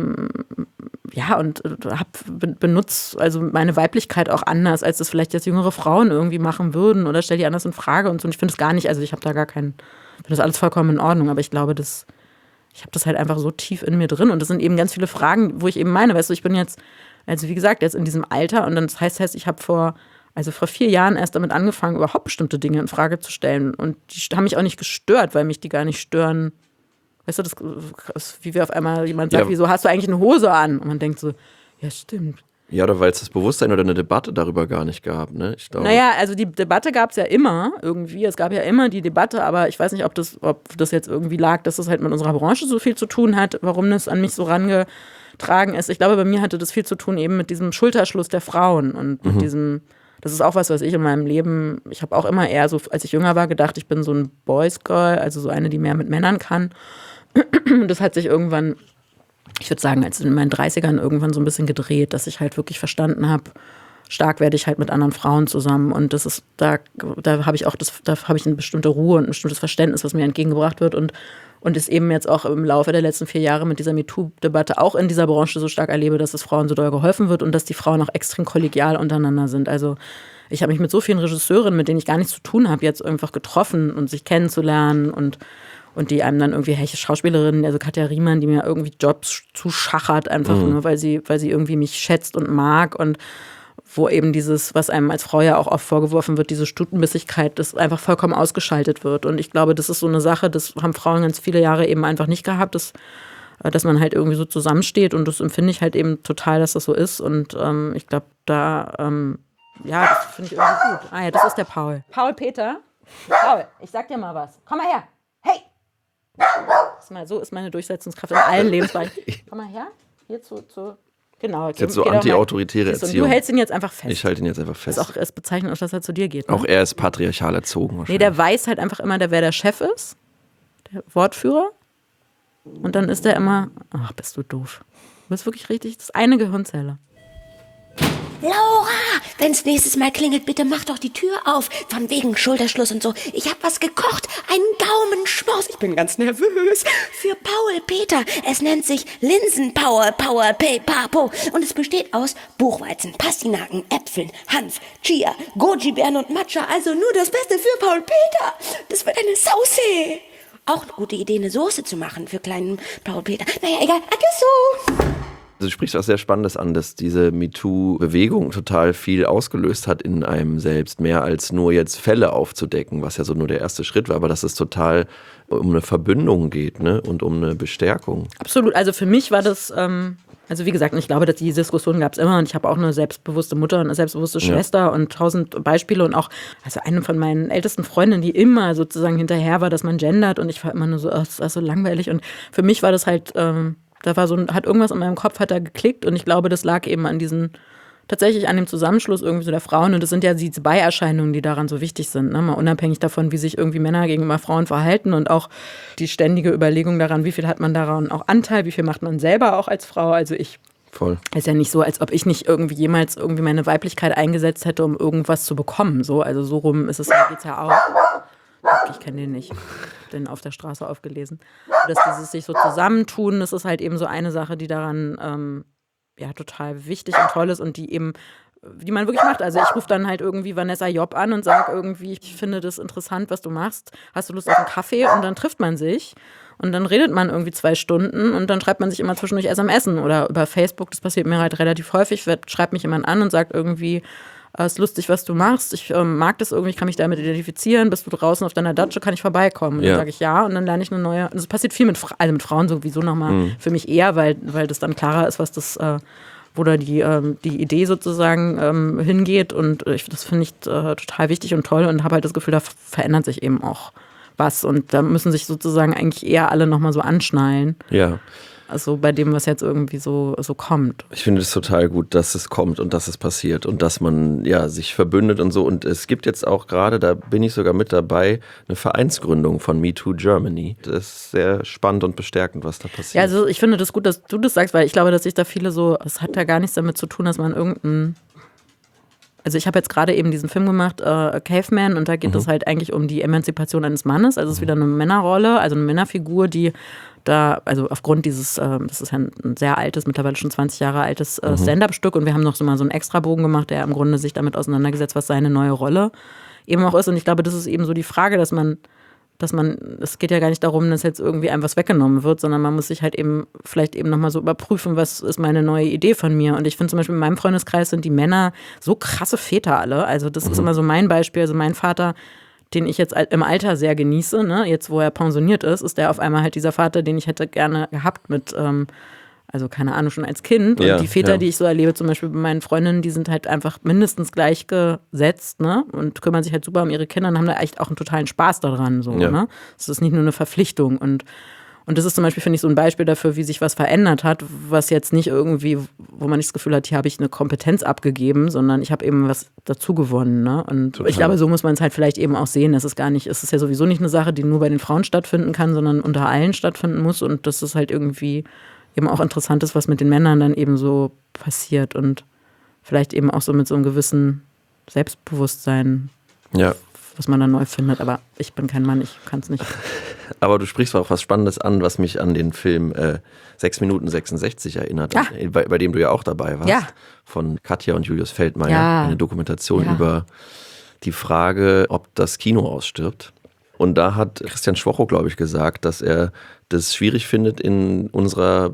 benutze also meine Weiblichkeit auch anders, als das vielleicht jetzt jüngere Frauen irgendwie machen würden oder stelle die anders in Frage und so. Und ich finde es gar nicht, also ich habe da gar keinen, ich finde das alles vollkommen in Ordnung, aber ich glaube, ich habe das halt einfach so tief in mir drin und das sind eben ganz viele Fragen, wo ich eben meine, weißt du, ich bin jetzt, also wie gesagt, jetzt in diesem Alter und dann das heißt, ich habe vor 4 Jahren erst damit angefangen, überhaupt bestimmte Dinge in Frage zu stellen. Und die haben mich auch nicht gestört, weil mich die gar nicht stören. Weißt du, das ist wie wir auf einmal jemand sagt, wieso hast du eigentlich eine Hose an? Und man denkt so, ja, stimmt. Ja, oder weil es das Bewusstsein oder eine Debatte darüber gar nicht gab, ne? Ich glaube. Naja, also die Debatte gab es ja immer irgendwie. Es gab ja immer die Debatte, aber ich weiß nicht, ob das jetzt irgendwie lag, dass es halt mit unserer Branche so viel zu tun hat, warum das an mich so rangetragen ist. Ich glaube, bei mir hatte das viel zu tun eben mit diesem Schulterschluss der Frauen und mit diesem. Das ist auch was ich in meinem Leben, ich habe auch immer eher so, als ich jünger war, gedacht, ich bin so ein Boys Girl, also so eine, die mehr mit Männern kann. Und das hat sich irgendwann, ich würde sagen, als in meinen 30ern irgendwann so ein bisschen gedreht, dass ich halt wirklich verstanden habe, stark werde ich halt mit anderen Frauen zusammen. Und das ist, da habe ich auch da habe ich eine bestimmte Ruhe und ein bestimmtes Verständnis, was mir entgegengebracht wird und es eben jetzt auch im Laufe der letzten 4 Jahre mit dieser MeToo-Debatte auch in dieser Branche so stark erlebe, dass es Frauen so doll geholfen wird und dass die Frauen auch extrem kollegial untereinander sind. Also ich habe mich mit so vielen Regisseurinnen, mit denen ich gar nichts zu tun habe, jetzt einfach getroffen und sich kennenzulernen und die einem dann irgendwie, Schauspielerinnen, also Katja Riemann, die mir irgendwie Jobs zuschachert, einfach nur, weil sie irgendwie mich schätzt und mag und wo eben dieses, was einem als Frau ja auch oft vorgeworfen wird, diese Stutenbissigkeit, das einfach vollkommen ausgeschaltet wird. Und ich glaube, das ist so eine Sache, das haben Frauen ganz viele Jahre eben einfach nicht gehabt, dass man halt irgendwie so zusammensteht und das empfinde ich halt eben total, dass das so ist. Und ich glaube, das finde ich irgendwie gut. Ah ja, das ist der Paul. Paul Peter. Paul, ich sag dir mal was. Komm mal her. Hey! So ist meine Durchsetzungskraft in allen Lebensbereichen. Komm mal her. Hier zu genau. Das ist jetzt so anti-autoritäre Erziehung. Du hältst ihn jetzt einfach fest. Ich halte ihn jetzt einfach fest. Es bezeichnet auch, dass er zu dir geht. Ne? Auch er ist patriarchal erzogen wahrscheinlich. Nee, der weiß halt einfach immer, wer der Chef ist. Der Wortführer. Und dann ist der immer, ach, bist du doof. Du bist wirklich richtig, das ist eine Gehirnzelle. Laura, wenn's nächstes Mal klingelt, bitte mach doch die Tür auf. Von wegen Schulterschluss und so. Ich hab was gekocht. Einen Gaumenschmaus. Ich bin ganz nervös. Für Paul Peter. Es nennt sich Linsenpower, Papo. Und es besteht aus Buchweizen, Pastinaken, Äpfeln, Hanf, Chia, Goji-Beeren und Matcha. Also nur das Beste für Paul Peter. Das wird eine Sauce. Auch eine gute Idee, eine Soße zu machen für kleinen Paul Peter. Naja, egal. Adios. Du sprichst was sehr Spannendes an, dass diese MeToo-Bewegung total viel ausgelöst hat in einem selbst, mehr als nur jetzt Fälle aufzudecken, was ja so nur der erste Schritt war, aber dass es total um eine Verbündung geht, ne, und um eine Bestärkung. Absolut, also für mich war das, also wie gesagt, ich glaube, dass die Diskussion gab es immer und ich habe auch eine selbstbewusste Mutter und eine selbstbewusste Schwester und 1000 Beispiele und auch, also eine von meinen ältesten Freundinnen, die immer sozusagen hinterher war, dass man gendert und ich war immer nur so, das ist so langweilig und für mich war das halt, hat irgendwas in meinem Kopf hat da geklickt und ich glaube, das lag eben tatsächlich an dem Zusammenschluss irgendwie so der Frauen und das sind ja diese Beierscheinungen, die daran so wichtig sind, ne? Mal unabhängig davon, wie sich irgendwie Männer gegenüber Frauen verhalten und auch die ständige Überlegung daran, wie viel hat man daran auch Anteil, wie viel macht man selber auch als Frau, also Voll. Ist ja nicht so, als ob ich nicht irgendwie jemals irgendwie meine Weiblichkeit eingesetzt hätte, um irgendwas zu bekommen, so, also so rum geht's ja auch. Ich kenne den nicht. Den auf der Straße aufgelesen. Dass dieses sich so zusammentun, das ist halt eben so eine Sache, die daran total wichtig und toll ist und die man wirklich macht. Also ich rufe dann halt irgendwie Vanessa Job an und sage irgendwie, ich finde das interessant, was du machst. Hast du Lust auf einen Kaffee? Und dann trifft man sich und dann redet man irgendwie 2 Stunden und dann schreibt man sich immer zwischendurch SMS oder über Facebook. Das passiert mir halt relativ häufig. Schreibt mich jemand an und sagt irgendwie, ist lustig, was du machst. Ich mag das irgendwie, ich kann mich damit identifizieren. Bist du draußen auf deiner Datsche, kann ich vorbeikommen? Und dann sage ich ja und dann lerne ich eine neue. Das passiert viel mit Frauen sowieso nochmal für mich eher, weil das dann klarer ist, was das, wo da die Idee sozusagen hingeht. Und das finde ich total wichtig und toll und habe halt das Gefühl, da verändert sich eben auch was. Und da müssen sich sozusagen eigentlich eher alle nochmal so anschnallen. Ja. Also bei dem, was jetzt irgendwie so kommt. Ich finde es total gut, dass es kommt und dass es passiert und dass man sich verbündet und so. Und es gibt jetzt auch gerade, da bin ich sogar mit dabei, eine Vereinsgründung von MeToo Germany. Das ist sehr spannend und bestärkend, was da passiert. Ja, also ich finde das gut, dass du das sagst, weil ich glaube, dass sich da viele so, es hat ja gar nichts damit zu tun, dass man also ich habe jetzt gerade eben diesen Film gemacht, Caveman, und da geht es halt eigentlich um die Emanzipation eines Mannes. Also es ist wieder eine Männerrolle, also eine Männerfigur, die da, also aufgrund dieses, das ist ja ein sehr altes, mittlerweile schon 20 Jahre altes Stand-up-Stück, und wir haben noch so mal so einen Extrabogen gemacht, der im Grunde sich damit auseinandergesetzt, was seine neue Rolle eben auch ist. Und ich glaube, das ist eben so die Frage, dass man, es geht ja gar nicht darum, dass jetzt irgendwie einem was weggenommen wird, sondern man muss sich halt eben vielleicht eben nochmal so überprüfen, was ist meine neue Idee von mir. Und ich finde zum Beispiel in meinem Freundeskreis sind die Männer so krasse Väter alle. Also das ist immer so mein Beispiel. Also mein Vater, den ich jetzt im Alter sehr genieße, ne? Jetzt wo er pensioniert ist der auf einmal halt dieser Vater, den ich hätte gerne gehabt mit, also keine Ahnung, schon als Kind. Und die Väter, die ich so erlebe, zum Beispiel bei meinen Freundinnen, die sind halt einfach mindestens gleichgesetzt, ne? Und kümmern sich halt super um ihre Kinder und haben da echt auch einen totalen Spaß daran. So, ne? Das ist nicht nur eine Verpflichtung. Und das ist zum Beispiel, finde ich, so ein Beispiel dafür, wie sich was verändert hat, was jetzt nicht irgendwie, wo man nicht das Gefühl hat, hier habe ich eine Kompetenz abgegeben, sondern ich habe eben was dazu gewonnen. Ne? Und ich glaube, so muss man es halt vielleicht eben auch sehen. Es ist ja sowieso nicht eine Sache, die nur bei den Frauen stattfinden kann, sondern unter allen stattfinden muss, und das ist halt irgendwie eben auch interessant ist, was mit den Männern dann eben so passiert, und vielleicht eben auch so mit so einem gewissen Selbstbewusstsein, was man dann neu findet. Aber ich bin kein Mann, ich kann es nicht. Aber du sprichst auch was Spannendes an, was mich an den Film 6 Minuten 66 erinnert, bei dem du ja auch dabei warst, von Katja und Julius Feldmeier, eine Dokumentation über die Frage, ob das Kino ausstirbt. Und da hat Christian Schwocho, glaube ich, gesagt, dass er das schwierig findet in unserer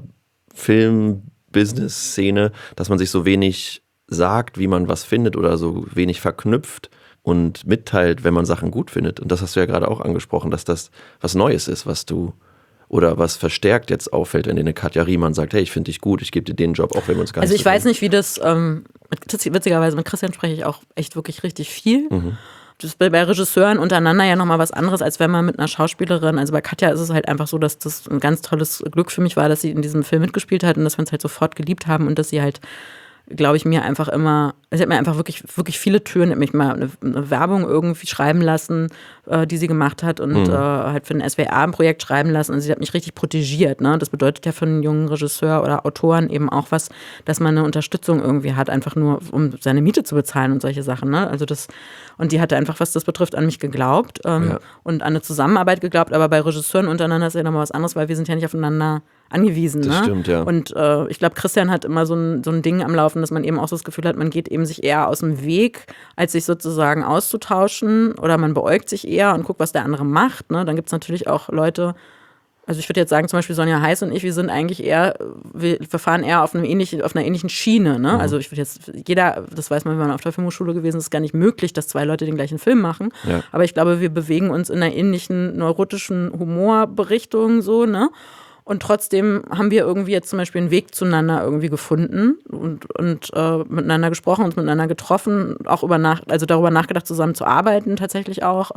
Film-Business-Szene, dass man sich so wenig sagt, wie man was findet, oder so wenig verknüpft und mitteilt, wenn man Sachen gut findet. Und das hast du ja gerade auch angesprochen, dass das was Neues ist, was du, oder was verstärkt jetzt auffällt, wenn dir eine Katja Riemann sagt, hey, ich finde dich gut, ich gebe dir den Job, auch wenn wir uns gar nicht. Also ich weiß nicht, wie das, witzigerweise mit Christian spreche ich auch echt wirklich richtig viel. Das ist bei Regisseuren untereinander ja nochmal was anderes, als wenn man mit einer Schauspielerin, also bei Katja ist es halt einfach so, dass das ein ganz tolles Glück für mich war, dass sie in diesem Film mitgespielt hat und dass wir uns halt sofort geliebt haben und dass sie halt, glaube ich, mir einfach immer, sie hat mir einfach wirklich, wirklich viele Türen, hat mich mal eine Werbung irgendwie schreiben lassen, die sie gemacht hat, und halt für ein SWR ein Projekt schreiben lassen, und sie hat mich richtig protegiert, ne? Das bedeutet ja für einen jungen Regisseur oder Autoren eben auch was, dass man eine Unterstützung irgendwie hat, einfach nur, um seine Miete zu bezahlen und solche Sachen, ne? Also das, und die hatte einfach, was das betrifft, an mich geglaubt und an eine Zusammenarbeit geglaubt, aber bei Regisseuren untereinander ist ja nochmal was anderes, weil wir sind ja nicht aufeinander angewiesen. Das ne? stimmt, ja. Und ich glaube, Christian hat immer so ein Ding am Laufen, dass man eben auch so das Gefühl hat, man geht eben sich eher aus dem Weg, als sich sozusagen auszutauschen, oder man beäugt sich eher und guckt, was der andere macht. Ne? Dann gibt es natürlich auch Leute, also ich würde jetzt sagen, zum Beispiel Sonja Heiß und ich, wir sind eigentlich eher, wir fahren eher auf einer ähnlichen Schiene. Ne? Also ich würde jetzt, das weiß man, wenn man auf der Filmhochschule gewesen ist, ist gar nicht möglich, dass 2 Leute den gleichen Film machen. Ja. Aber ich glaube, wir bewegen uns in einer ähnlichen neurotischen Humorberichtung so, ne? Und trotzdem haben wir irgendwie jetzt zum Beispiel einen Weg zueinander irgendwie gefunden und miteinander gesprochen, uns miteinander getroffen, auch darüber nachgedacht, zusammen zu arbeiten tatsächlich auch.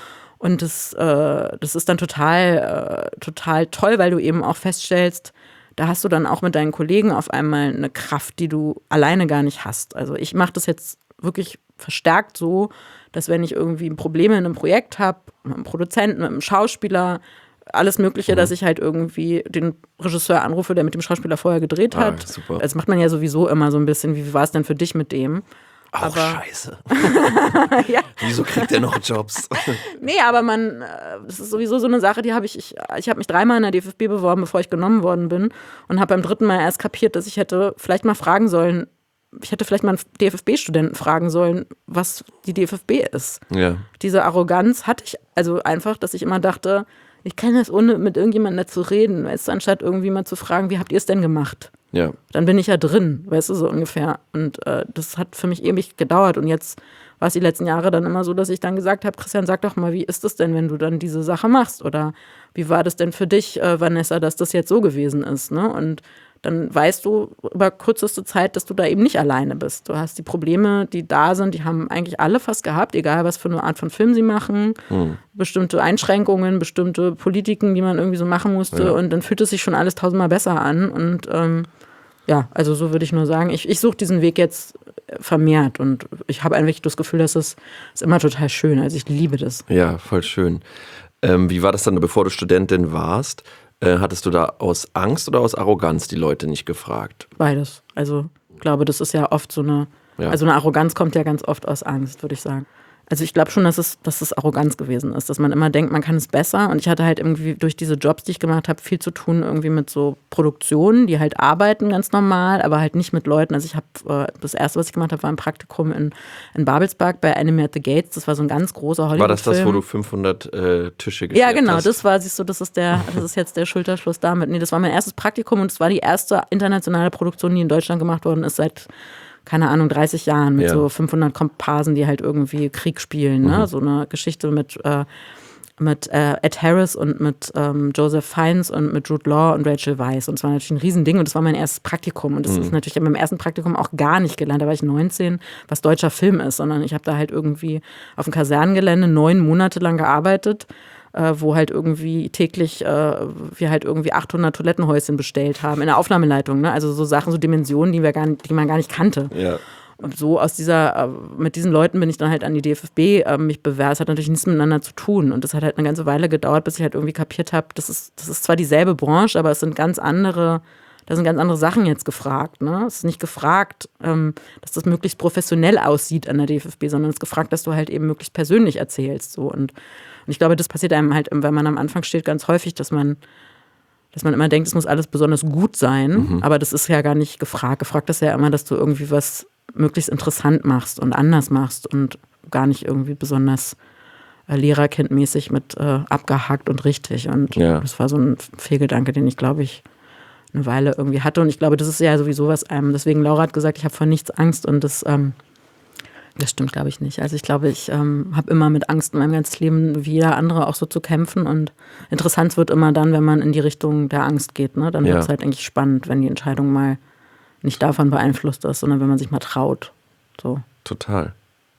Und das ist dann total toll, weil du eben auch feststellst, da hast du dann auch mit deinen Kollegen auf einmal eine Kraft, die du alleine gar nicht hast. Also ich mache das jetzt wirklich verstärkt so, dass wenn ich irgendwie Probleme in einem Projekt habe, mit einem Produzenten, mit einem Schauspieler, alles Mögliche, dass ich halt irgendwie den Regisseur anrufe, der mit dem Schauspieler vorher gedreht hat. Super. Das macht man ja sowieso immer so ein bisschen. Wie war es denn für dich mit dem? Auch scheiße. Ja. Wieso kriegt der noch Jobs? Nee, aber das ist sowieso so eine Sache, die habe ich habe mich 3-mal in der DFFB beworben, bevor ich genommen worden bin, und habe beim 3. Mal erst kapiert, dass ich hätte vielleicht mal einen DFFB-Studenten fragen sollen, was die DFFB ist. Ja. Diese Arroganz hatte ich also einfach, dass ich immer dachte, ich kann das ohne mit irgendjemandem dazu reden, weißt du, anstatt irgendwie mal zu fragen, wie habt ihr es denn gemacht? Ja. Dann bin ich ja drin, weißt du, so ungefähr. Und das hat für mich ewig gedauert. Und jetzt war es die letzten Jahre dann immer so, dass ich dann gesagt habe, Christian, sag doch mal, wie ist es denn, wenn du dann diese Sache machst? Oder wie war das denn für dich, Vanessa, dass das jetzt so gewesen ist? Ne? Und dann weißt du über kürzeste Zeit, dass du da eben nicht alleine bist. Du hast die Probleme, die da sind, die haben eigentlich alle fast gehabt, egal was für eine Art von Film sie machen, bestimmte Einschränkungen, bestimmte Politiken, die man irgendwie so machen musste und dann fühlt es sich schon alles tausendmal besser an und also so würde ich nur sagen, ich suche diesen Weg jetzt vermehrt und ich habe eigentlich das Gefühl, dass es ist immer total schön, also ich liebe das. Ja, voll schön. Wie war das dann, bevor du Studentin warst? Hattest du da aus Angst oder aus Arroganz die Leute nicht gefragt? Beides. Also ich glaube, das ist ja oft so eine, also eine Arroganz kommt ja ganz oft aus Angst, würde ich sagen. Also ich glaube schon, dass es Arroganz gewesen ist, dass man immer denkt, man kann es besser. Und ich hatte halt irgendwie durch diese Jobs, die ich gemacht habe, viel zu tun irgendwie mit so Produktionen, die halt arbeiten ganz normal, aber halt nicht mit Leuten. Also ich habe, das erste, was ich gemacht habe, war ein Praktikum in Babelsberg bei Enemy at the Gates. Das war so ein ganz großer Hollywood-Film. War das, wo du 500 Tische geklärt hast? Ja, genau, das war, siehst du, das ist jetzt der Schulterschluss damit. Nee, das war mein erstes Praktikum und es war die erste internationale Produktion, die in Deutschland gemacht worden ist seit, keine Ahnung, 30 Jahren mit so 500 Komparsen, die halt irgendwie Krieg spielen. Ne? So eine Geschichte mit Ed Harris und mit Joseph Fiennes und mit Jude Law und Rachel Weisz. Und es war natürlich ein Riesending und das war mein erstes Praktikum. Und das ist natürlich in meinem ersten Praktikum auch gar nicht gelernt. Da war ich 19, was deutscher Film ist, sondern ich habe da halt irgendwie auf dem Kasernengelände 9 Monate lang gearbeitet, wo halt irgendwie täglich wir halt irgendwie 800 Toilettenhäuschen bestellt haben in der Aufnahmeleitung, ne? Also so Sachen, so Dimensionen, die man gar nicht kannte. Ja. Und so mit diesen Leuten bin ich dann halt an die DFFB mich bewerben. Es hat natürlich nichts miteinander zu tun und das hat halt eine ganze Weile gedauert, bis ich halt irgendwie kapiert habe, das ist zwar dieselbe Branche, aber es sind ganz andere Sachen jetzt gefragt. Ne? Es ist nicht gefragt, dass das möglichst professionell aussieht an der DFFB, sondern es ist gefragt, dass du halt eben möglichst persönlich erzählst. So. Und ich glaube, das passiert einem halt, wenn man am Anfang steht, ganz häufig, dass man immer denkt, es muss alles besonders gut sein, aber das ist ja gar nicht gefragt. Gefragt ist ja immer, dass du irgendwie was möglichst interessant machst und anders machst und gar nicht irgendwie besonders lehrerkindmäßig mit abgehakt und richtig. Und das war so ein Fehlgedanke, den ich, glaube ich, eine Weile irgendwie hatte. Und ich glaube, das ist ja sowieso was einem, deswegen Laura hat gesagt, ich habe vor nichts Angst und das stimmt, glaube ich, nicht. Also ich glaube, ich habe immer mit Angst in meinem ganzen Leben wie jeder andere auch so zu kämpfen und interessant wird immer dann, wenn man in die Richtung der Angst geht. Ne? Dann wird es halt eigentlich spannend, wenn die Entscheidung mal nicht davon beeinflusst ist, sondern wenn man sich mal traut. So. Total.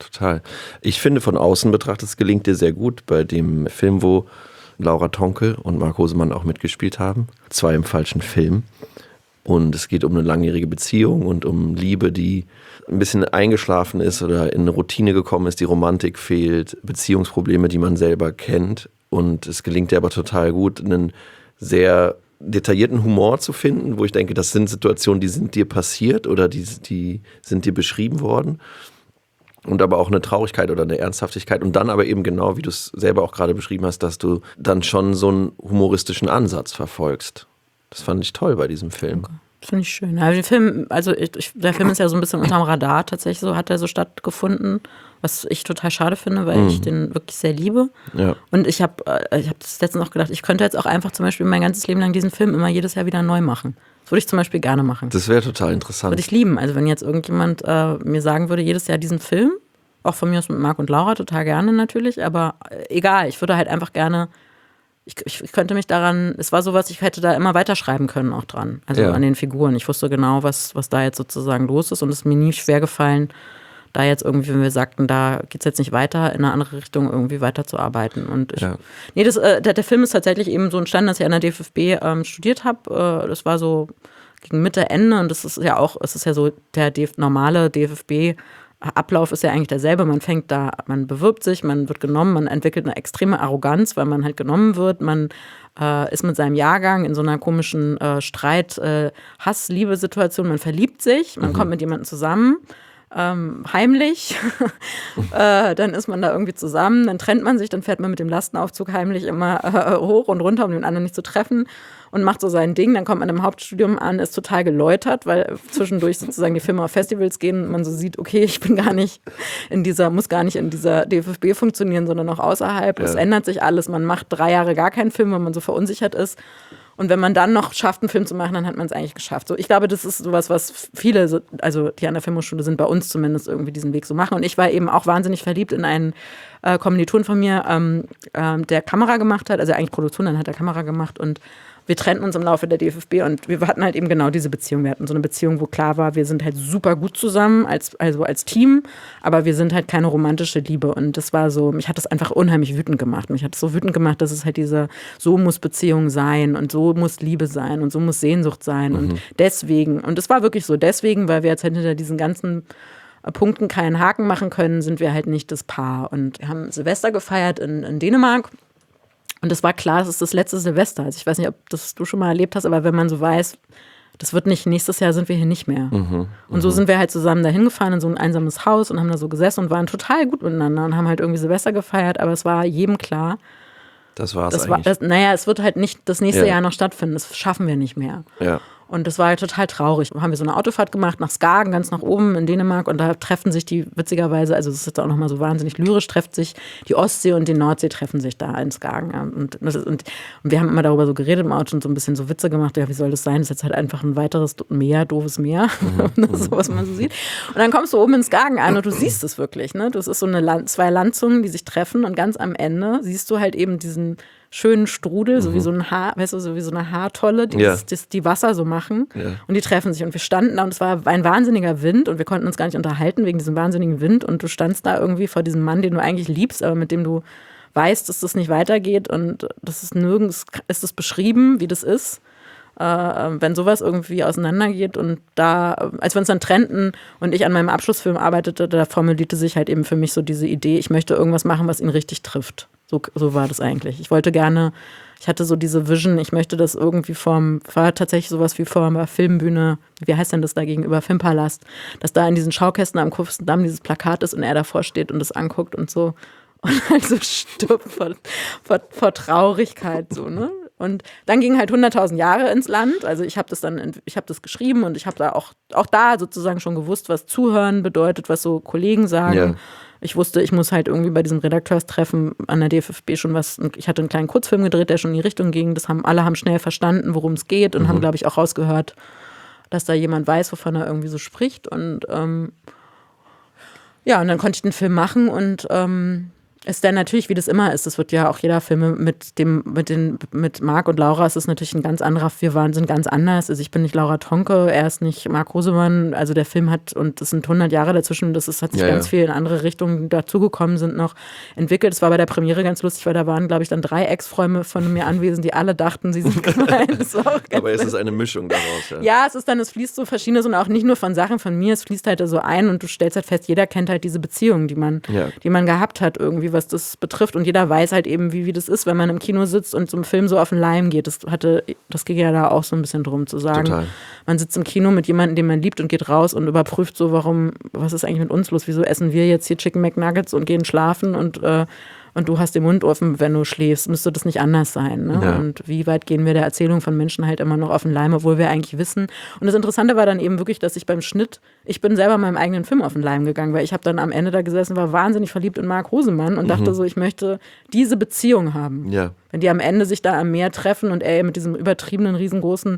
Ich finde, von außen betrachtet, es gelingt dir sehr gut bei dem Film, wo Laura Tonke und Marc Hosemann auch mitgespielt haben. 2 im falschen Film. Und es geht um eine langjährige Beziehung und um Liebe, die ein bisschen eingeschlafen ist oder in eine Routine gekommen ist, die Romantik fehlt, Beziehungsprobleme, die man selber kennt. Und es gelingt dir aber total gut, einen sehr detaillierten Humor zu finden, wo ich denke, das sind Situationen, die sind dir passiert oder die sind dir beschrieben worden. Und aber auch eine Traurigkeit oder eine Ernsthaftigkeit. Und dann aber eben genau, wie du es selber auch gerade beschrieben hast, dass du dann schon so einen humoristischen Ansatz verfolgst. Das fand ich toll bei diesem Film. Okay. Das finde ich schön. Ja, der Film ist ja so ein bisschen unterm Radar tatsächlich, so hat er so stattgefunden, was ich total schade finde, weil ich den wirklich sehr liebe. Ja. Und ich habe das letztens auch gedacht, ich könnte jetzt auch einfach zum Beispiel mein ganzes Leben lang diesen Film immer jedes Jahr wieder neu machen. Das würde ich zum Beispiel gerne machen. Das wäre total interessant. Würde ich lieben. Also wenn jetzt irgendjemand mir sagen würde, jedes Jahr diesen Film, auch von mir aus mit Marc und Laura, total gerne natürlich, aber egal, ich würde halt einfach gerne, ich könnte mich daran, es war sowas, ich hätte da immer weiterschreiben können auch dran, also an den Figuren. Ich wusste genau, was da jetzt sozusagen los ist und es ist mir nie schwer gefallen, da jetzt irgendwie, wenn wir sagten, da geht es jetzt nicht weiter, in eine andere Richtung irgendwie weiterzuarbeiten. Und der Film ist tatsächlich eben so entstanden, dass ich an der DFFB studiert habe. Das war so gegen Mitte, Ende und das ist ja auch, es ist ja so, der normale DFFB-Ablauf ist ja eigentlich derselbe. Man bewirbt sich, man wird genommen, man entwickelt eine extreme Arroganz, weil man halt genommen wird. Man ist mit seinem Jahrgang in so einer komischen Hass-Liebe-Situation. Man verliebt sich, man kommt mit jemandem zusammen. Heimlich, dann ist man da irgendwie zusammen, dann trennt man sich, dann fährt man mit dem Lastenaufzug heimlich immer hoch und runter, um den anderen nicht zu treffen und macht so sein Ding, dann kommt man im Hauptstudium an, ist total geläutert, weil zwischendurch sozusagen die Filme auf Festivals gehen und man so sieht, okay, ich bin muss gar nicht in dieser DFFB funktionieren, sondern auch außerhalb, es ändert sich alles, man macht 3 Jahre gar keinen Film, weil man so verunsichert ist. Und wenn man dann noch schafft, einen Film zu machen, dann hat man es eigentlich geschafft. So, ich glaube, das ist sowas, was viele, also die an der Filmhochschule sind, bei uns zumindest irgendwie diesen Weg so machen. Und ich war eben auch wahnsinnig verliebt in einen Kommilitonen von mir, der Kamera gemacht hat, also eigentlich Produktion, dann hat er Kamera gemacht. Und wir trennten uns im Laufe der DFFB und wir hatten halt eben genau diese Beziehung. Wir hatten so eine Beziehung, wo klar war, wir sind halt super gut zusammen, als Team, aber wir sind halt keine romantische Liebe. Und das war so, mich hat das einfach unheimlich wütend gemacht. Mich hat es so wütend gemacht, dass es halt so muss Beziehung sein und so muss Liebe sein und so muss Sehnsucht sein. Und deswegen, und es war wirklich so, deswegen, weil wir jetzt halt hinter diesen ganzen Punkten keinen Haken machen können, sind wir halt nicht das Paar. Und wir haben Silvester gefeiert in Dänemark. Und es war klar, es ist das letzte Silvester. Also ich weiß nicht, ob das du schon mal erlebt hast, aber wenn man so weiß, das wird nicht, nächstes Jahr sind wir hier nicht mehr. Und so sind wir halt zusammen dahin gefahren in so ein einsames Haus und haben da so gesessen und waren total gut miteinander und haben halt irgendwie Silvester gefeiert, aber es war jedem klar, das war's eigentlich. Es wird halt nicht das nächste Jahr noch stattfinden, das schaffen wir nicht mehr. Ja. Und das war halt total traurig. Haben wir so eine Autofahrt gemacht nach Skagen, ganz nach oben in Dänemark. Und da treffen sich die, witzigerweise, also das ist jetzt auch nochmal so wahnsinnig lyrisch, trifft sich die Ostsee und die Nordsee treffen sich da in Skagen. Ja. Und wir haben immer darüber so geredet im Auto und so ein bisschen so Witze gemacht. Ja, wie soll das sein? Das ist jetzt halt einfach ein weiteres Meer, doofes Meer. So, was man so sieht. Und dann kommst du oben in Skagen an und du siehst es wirklich. Ne? Das ist so zwei Landzungen, die sich treffen. Und ganz am Ende siehst du halt eben diesen schönen Strudel, so wie so ein Haar, weißt du, so wie so eine Haartolle, die Wasser so machen. Ja. Und die treffen sich. Und wir standen da und es war ein wahnsinniger Wind und wir konnten uns gar nicht unterhalten wegen diesem wahnsinnigen Wind. Und du standst da irgendwie vor diesem Mann, den du eigentlich liebst, aber mit dem du weißt, dass das nicht weitergeht. Und das ist nirgends, ist es beschrieben, wie das ist. Wenn sowas irgendwie auseinandergeht und da, als wir uns dann trennten und ich an meinem Abschlussfilm arbeitete, da formulierte sich halt eben für mich so diese Idee, ich möchte irgendwas machen, was ihn richtig trifft. So war das eigentlich. Ich hatte so diese Vision, ich möchte das irgendwie war tatsächlich sowas wie vor einer Filmbühne, wie heißt denn das da gegenüber, Filmpalast, dass da in diesen Schaukästen am Kurfürstendamm dieses Plakat ist und er davor steht und das anguckt und so und halt so stirbt vor Traurigkeit, so, ne? Und dann gingen halt 100.000 Jahre ins Land. Also ich habe das geschrieben und ich habe da auch da sozusagen schon gewusst, was Zuhören bedeutet, was so Kollegen sagen. Ja. Ich wusste, ich muss halt irgendwie bei diesem Redakteurstreffen an der DFFB schon ich hatte einen kleinen Kurzfilm gedreht, der schon in die Richtung ging. Alle haben schnell verstanden, worum es geht und haben, glaube ich, auch rausgehört, dass da jemand weiß, wovon er irgendwie so spricht. Und und dann konnte ich den Film machen und ist dann natürlich, wie das immer ist, das wird ja auch jeder Film mit Marc und Laura, ist es natürlich ein ganz anderer, sind ganz anders. Also ich bin nicht Laura Tonke, er ist nicht Marc Rosemann, also der Film und es sind 100 Jahre dazwischen, hat sich ganz viel in andere Richtungen dazugekommen sind noch entwickelt. Es war bei der Premiere ganz lustig, weil da waren, glaube ich, dann 3 Ex-Freunde von mir anwesend, die alle dachten, sie sind gemeint. Aber es ist eine Mischung daraus, ja. Ja, es fließt so verschiedenes und auch nicht nur von Sachen von mir, es fließt halt so ein und du stellst halt fest, jeder kennt halt diese Beziehung, die man gehabt hat irgendwie, was das betrifft und jeder weiß halt eben, wie das ist, wenn man im Kino sitzt und so einem Film so auf den Leim geht. Das ging ja da auch so ein bisschen drum zu sagen. Total. Man sitzt im Kino mit jemandem, den man liebt und geht raus und überprüft so, was ist eigentlich mit uns los? Wieso essen wir jetzt hier Chicken McNuggets und gehen schlafen und du hast den Mund offen, wenn du schläfst, müsste das nicht anders sein. Ne? Ja. Und wie weit gehen wir der Erzählung von Menschen halt immer noch auf den Leim, obwohl wir eigentlich wissen. Und das Interessante war dann eben wirklich, dass ich beim Schnitt, ich bin selber meinem eigenen Film auf den Leim gegangen, weil ich habe dann am Ende da gesessen, war wahnsinnig verliebt in Marc Rosemann und dachte so, ich möchte diese Beziehung haben. Ja. Wenn die am Ende sich da am Meer treffen und er mit diesem übertriebenen, riesengroßen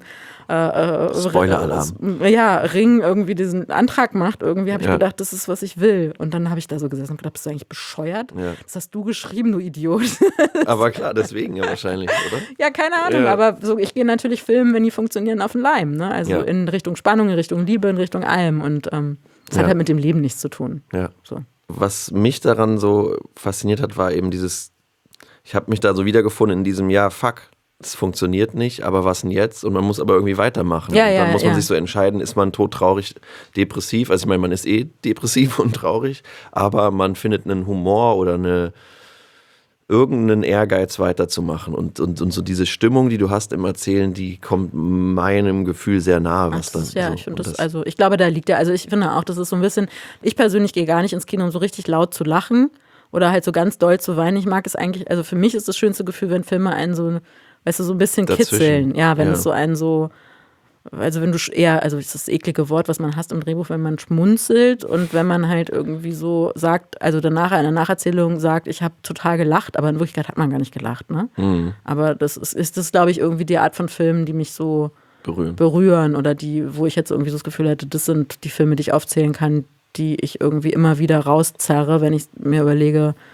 Spoiler-Alarm. Ring irgendwie diesen Antrag macht, irgendwie habe ich gedacht, das ist, was ich will. Und dann habe ich da so gesessen und gedacht, bist du eigentlich bescheuert? Ja. Das hast du geschrieben, du Idiot. Aber klar, deswegen ja wahrscheinlich, oder? Ja, keine Ahnung, aber so, ich gehe natürlich filmen, wenn die funktionieren, auf den Leim. Ne? Also in Richtung Spannung, in Richtung Liebe, in Richtung allem. Und das hat halt mit dem Leben nichts zu tun. Ja. So. Was mich daran so fasziniert hat, war eben ich habe mich da so wiedergefunden in diesem, es funktioniert nicht, aber was denn jetzt? Und man muss aber irgendwie weitermachen. Ja, und dann muss man sich so entscheiden, ist man todtraurig, depressiv? Also ich meine, man ist depressiv und traurig, aber man findet einen Humor oder irgendeinen Ehrgeiz weiterzumachen. Und so diese Stimmung, die du hast im Erzählen, die kommt meinem Gefühl sehr nahe. Ich finde ich glaube, da liegt ich finde auch, das ist so ein bisschen, ich persönlich gehe gar nicht ins Kino, um so richtig laut zu lachen oder halt so ganz doll zu weinen. Ich mag es eigentlich, also für mich ist das schönste Gefühl, wenn Filme einen so, weißt du, so ein bisschen dazwischen kitzeln. Ja, wenn es so einen so, also wenn du das ist das eklige Wort, was man hasst im Drehbuch, wenn man schmunzelt und wenn man halt irgendwie so sagt, also danach in der Nacherzählung sagt, ich habe total gelacht, aber in Wirklichkeit hat man gar nicht gelacht, ne? Mhm. Aber das ist, glaube ich, irgendwie die Art von Filmen, die mich so berühren oder wo ich jetzt irgendwie so das Gefühl hätte, das sind die Filme, die ich aufzählen kann, die ich irgendwie immer wieder rauszerre, wenn ich mir überlege,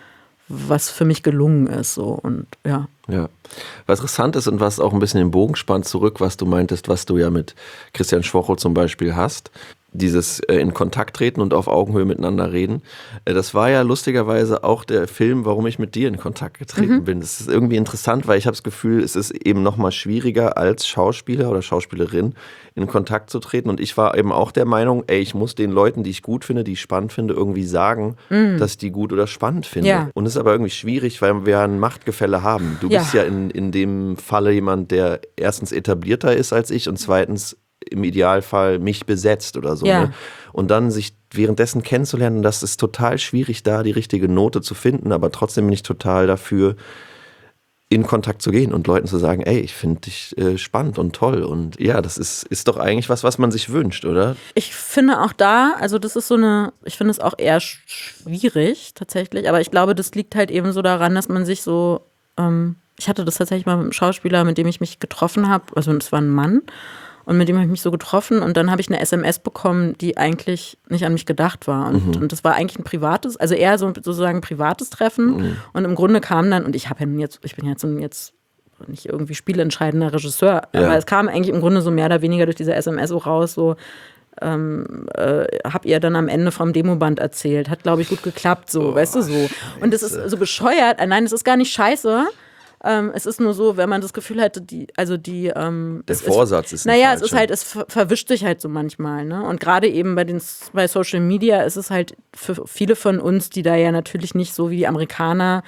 was für mich gelungen ist. So. Und ja. Ja. Was interessant ist und was auch ein bisschen den Bogen spannt zurück, was du meintest, was du ja mit Christian Schwocho zum Beispiel hast, dieses in Kontakt treten und auf Augenhöhe miteinander reden. Das war ja lustigerweise auch der Film, warum ich mit dir in Kontakt getreten bin. Das ist irgendwie interessant, weil ich habe das Gefühl, es ist eben noch mal schwieriger als Schauspieler oder Schauspielerin in Kontakt zu treten. Und ich war eben auch der Meinung, ich muss den Leuten, die ich gut finde, die ich spannend finde, irgendwie sagen, dass ich die gut oder spannend finde. Ja. Und es ist aber irgendwie schwierig, weil wir ein Machtgefälle haben. Du bist ja in dem Falle jemand, der erstens etablierter ist als ich und zweitens im Idealfall mich besetzt oder so. Ja. Ne? Und dann sich währenddessen kennenzulernen, das ist total schwierig, da die richtige Note zu finden, aber trotzdem bin ich total dafür, in Kontakt zu gehen und Leuten zu sagen, ich finde dich spannend und toll. Und ja, das ist doch eigentlich was man sich wünscht, oder? Ich finde auch da, also das ist ich finde es auch eher schwierig tatsächlich, aber ich glaube, das liegt halt eben so daran, dass man sich so, ich hatte das tatsächlich mal mit einem Schauspieler, mit dem ich mich getroffen habe, also es war ein Mann, und mit dem habe ich mich so getroffen und dann habe ich eine SMS bekommen, die eigentlich nicht an mich gedacht war. Und das war eigentlich ein privates, also eher so sozusagen ein privates Treffen. Und im Grunde kam dann, und ich bin jetzt nicht irgendwie spielentscheidender Regisseur, aber es kam eigentlich im Grunde so mehr oder weniger durch diese SMS so raus, so hab ihr dann am Ende vom Demoband erzählt. Hat, glaube ich, gut geklappt, so, weißt du, so. Und das ist so bescheuert. Nein, das ist gar nicht scheiße. Es ist nur so, wenn man das Gefühl hatte, der Vorsatz ist naja, es ist halt, es verwischt sich halt so manchmal, ne? Und gerade eben bei Social Media ist es halt für viele von uns, die da ja natürlich nicht so wie die Amerikaner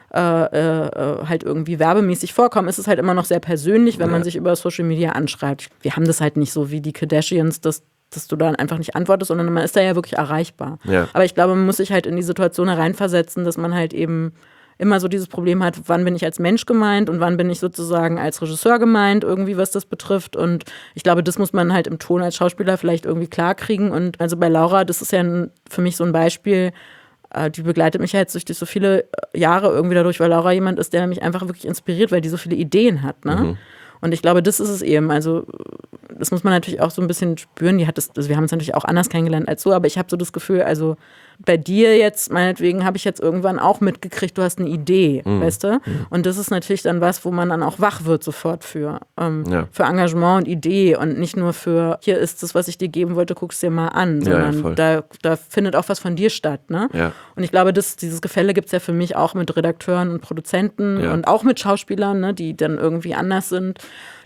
halt irgendwie werbemäßig vorkommen, ist es halt immer noch sehr persönlich, wenn man sich über Social Media anschreibt. Wir haben das halt nicht so wie die Kardashians, dass du dann einfach nicht antwortest, sondern man ist da ja wirklich erreichbar. Ja. Aber ich glaube, man muss sich halt in die Situation hereinversetzen, dass man halt eben immer so dieses Problem hat, wann bin ich als Mensch gemeint und wann bin ich sozusagen als Regisseur gemeint, irgendwie was das betrifft. Und ich glaube, das muss man halt im Ton als Schauspieler vielleicht irgendwie klarkriegen. Und also bei Laura, das ist ja für mich so ein Beispiel, die begleitet mich ja jetzt durch so viele Jahre irgendwie dadurch, weil Laura jemand ist, der mich einfach wirklich inspiriert, weil die so viele Ideen hat, ne? Und ich glaube, das ist es eben. Also das muss man natürlich auch so ein bisschen spüren. Also wir haben uns natürlich auch anders kennengelernt als so, aber ich habe so das Gefühl, also bei dir jetzt, meinetwegen, habe ich jetzt irgendwann auch mitgekriegt, du hast eine Idee, weißt du? Und das ist natürlich dann was, wo man dann auch wach wird sofort für Engagement und Idee und nicht nur für, hier ist das, was ich dir geben wollte, guck's dir mal an, sondern da findet auch was von dir statt, ne? Ja. Und ich glaube, dieses Gefälle gibt es ja für mich auch mit Redakteuren und Produzenten und auch mit Schauspielern, ne, die dann irgendwie anders sind,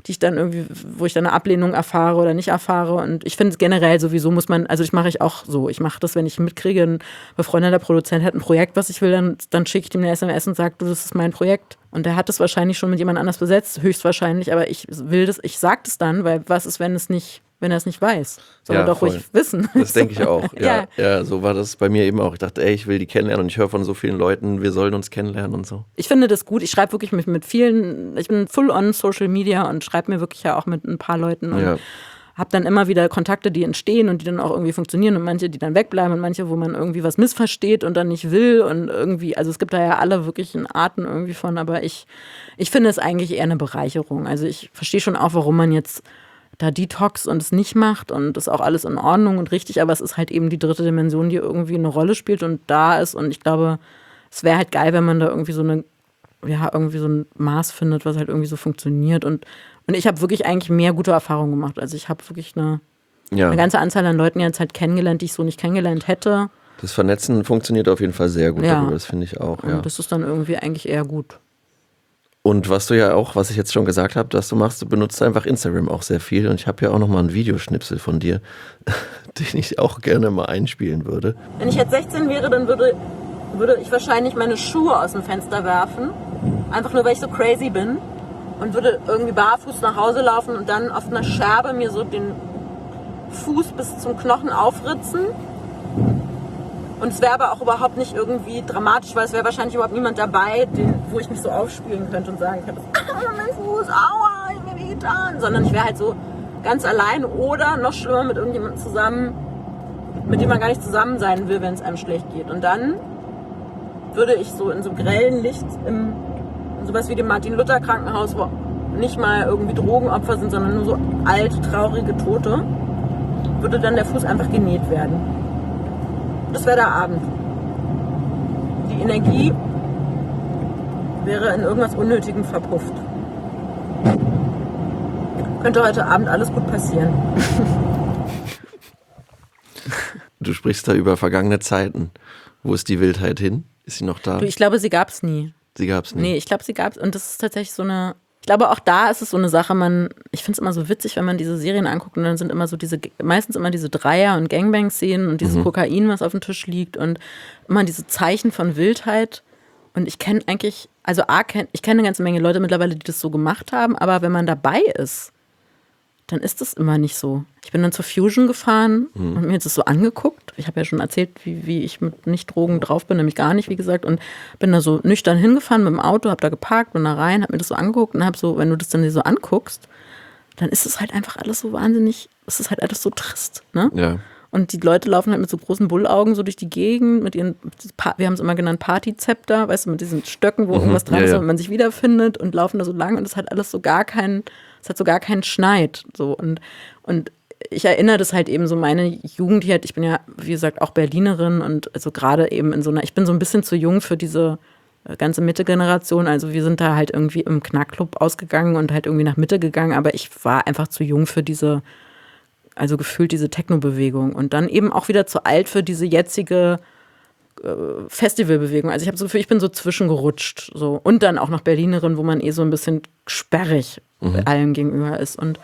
wo ich dann eine Ablehnung erfahre oder nicht erfahre. Und ich finde generell sowieso muss man, also ich mache das, wenn ich mitkriege, ein befreundeter Produzent hat ein Projekt, was ich will, dann schicke ich ihm eine SMS und sage, du, das ist mein Projekt. Und der hat es wahrscheinlich schon mit jemand anders besetzt, höchstwahrscheinlich, aber ich sage das dann, weil was ist, wenn er es nicht weiß? Soll er doch ruhig wissen. Das denke ich auch. Ja, so war das bei mir eben auch. Ich dachte, ich will die kennenlernen und ich höre von so vielen Leuten, wir sollen uns kennenlernen und so. Ich finde das gut. Ich schreibe wirklich mit vielen, ich bin full on Social Media und schreibe mir wirklich ja auch mit ein paar Leuten und habe dann immer wieder Kontakte, die entstehen und die dann auch irgendwie funktionieren und manche, die dann wegbleiben und manche, wo man irgendwie was missversteht und dann nicht will und irgendwie, also es gibt da ja alle wirklichen Arten irgendwie von, aber ich finde es eigentlich eher eine Bereicherung. Also ich verstehe schon auch, warum man jetzt da Detox und es nicht macht und das ist auch alles in Ordnung und richtig, aber es ist halt eben die dritte Dimension, die irgendwie eine Rolle spielt und da ist und ich glaube, es wäre halt geil, wenn man da irgendwie so irgendwie so ein Maß findet, was halt irgendwie so funktioniert und ich habe wirklich eigentlich mehr gute Erfahrungen gemacht. Also ich habe wirklich eine ganze Anzahl an Leuten jetzt halt kennengelernt, die ich so nicht kennengelernt hätte. Das Vernetzen funktioniert auf jeden Fall sehr gut darüber, das finde ich auch. Und das ist dann irgendwie eigentlich eher gut. Und was ich jetzt schon gesagt habe, dass du machst, du benutzt einfach Instagram auch sehr viel. Und ich habe ja auch nochmal einen Videoschnipsel von dir, den ich auch gerne mal einspielen würde. Wenn ich jetzt 16 wäre, dann würde ich wahrscheinlich meine Schuhe aus dem Fenster werfen. Einfach nur, weil ich so crazy bin. Und würde irgendwie barfuß nach Hause laufen und dann auf einer Scherbe mir so den Fuß bis zum Knochen aufritzen. Und es wäre aber auch überhaupt nicht irgendwie dramatisch, weil es wäre wahrscheinlich überhaupt niemand dabei, wo ich mich so aufspielen könnte und sagen könnte, mein Fuß, aua, ich bin wehgetan. Sondern ich wäre halt so ganz allein oder noch schlimmer mit irgendjemandem zusammen, mit dem man gar nicht zusammen sein will, wenn es einem schlecht geht. Und dann würde ich so in so grellen Licht in sowas wie dem Martin-Luther-Krankenhaus, wo nicht mal irgendwie Drogenopfer sind, sondern nur so alte, traurige Tote, würde dann der Fuß einfach genäht werden. Das wäre der Abend. Die Energie wäre in irgendwas Unnötigem verpufft. Könnte heute Abend alles gut passieren. Du sprichst da über vergangene Zeiten. Wo ist die Wildheit hin? Ist sie noch da? Du, ich glaube, sie gab es nie. Sie gab es nie? Nee, ich glaube, sie gab es. Und das ist tatsächlich so eine... Ich glaube, auch da ist es so eine Sache, ich finde es immer so witzig, wenn man diese Serien anguckt und dann sind immer so meistens immer diese Dreier- und Gangbang-Szenen und dieses Kokain, was auf dem Tisch liegt und immer diese Zeichen von Wildheit. Und ich kenne eigentlich, ich kenne eine ganze Menge Leute mittlerweile, die das so gemacht haben, aber wenn man dabei ist, dann ist das immer nicht so. Ich bin dann zur Fusion gefahren und mir jetzt das so angeguckt. Ich habe ja schon erzählt, wie ich mit Nicht-Drogen drauf bin, nämlich gar nicht, wie gesagt. Und bin da so nüchtern hingefahren mit dem Auto, habe da geparkt, bin da rein, habe mir das so angeguckt und habe so, wenn du das dann so anguckst, dann ist es halt einfach alles so wahnsinnig, es ist halt alles so trist. Ne? Ja. Und die Leute laufen halt mit so großen Bullaugen so durch die Gegend, mit ihren, wir haben es immer genannt, Partyzepter, weißt du, mit diesen Stöcken, wo irgendwas dran ist und man sich wiederfindet und laufen da so lang und es hat alles so gar keinen Schneid. So. Und ich erinnere das halt eben so meine Jugend hier, ich bin ja, wie gesagt, auch Berlinerin und also gerade eben ich bin so ein bisschen zu jung für diese ganze Mitte-Generation, also wir sind da halt irgendwie im Knackclub ausgegangen und halt irgendwie nach Mitte gegangen, aber ich war einfach zu jung für diese Techno-Bewegung und dann eben auch wieder zu alt für diese jetzige Festivalbewegung. Also ich habe so das Gefühl, ich bin so zwischengerutscht. So. Und dann auch noch Berlinerin, wo man so ein bisschen sperrig allem gegenüber ist. Und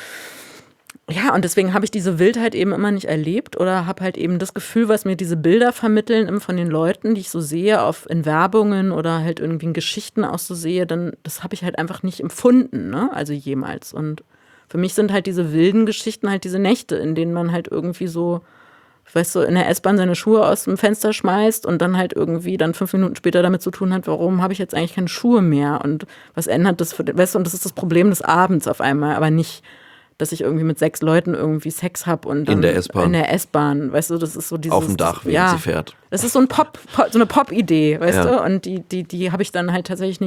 ja, und deswegen habe ich diese Wildheit eben immer nicht erlebt oder habe halt eben das Gefühl, was mir diese Bilder vermitteln von den Leuten, die ich so sehe in Werbungen oder halt irgendwie in Geschichten auch so sehe, dann das habe ich halt einfach nicht empfunden, ne? Also jemals. Und für mich sind halt diese wilden Geschichten halt diese Nächte, in denen man halt irgendwie so, weißt du, in der S-Bahn seine Schuhe aus dem Fenster schmeißt und dann halt irgendwie dann 5 Minuten später damit zu tun hat, warum habe ich jetzt eigentlich keine Schuhe mehr und was ändert das weißt du, und das ist das Problem des Abends auf einmal, aber nicht, dass ich irgendwie mit 6 Leuten irgendwie Sex habe und dann in der S-Bahn. In der S-Bahn, weißt du, das ist so dieses... Auf dem Dach, während sie fährt. Das ist so eine Pop-Idee, weißt du, und die habe ich dann halt tatsächlich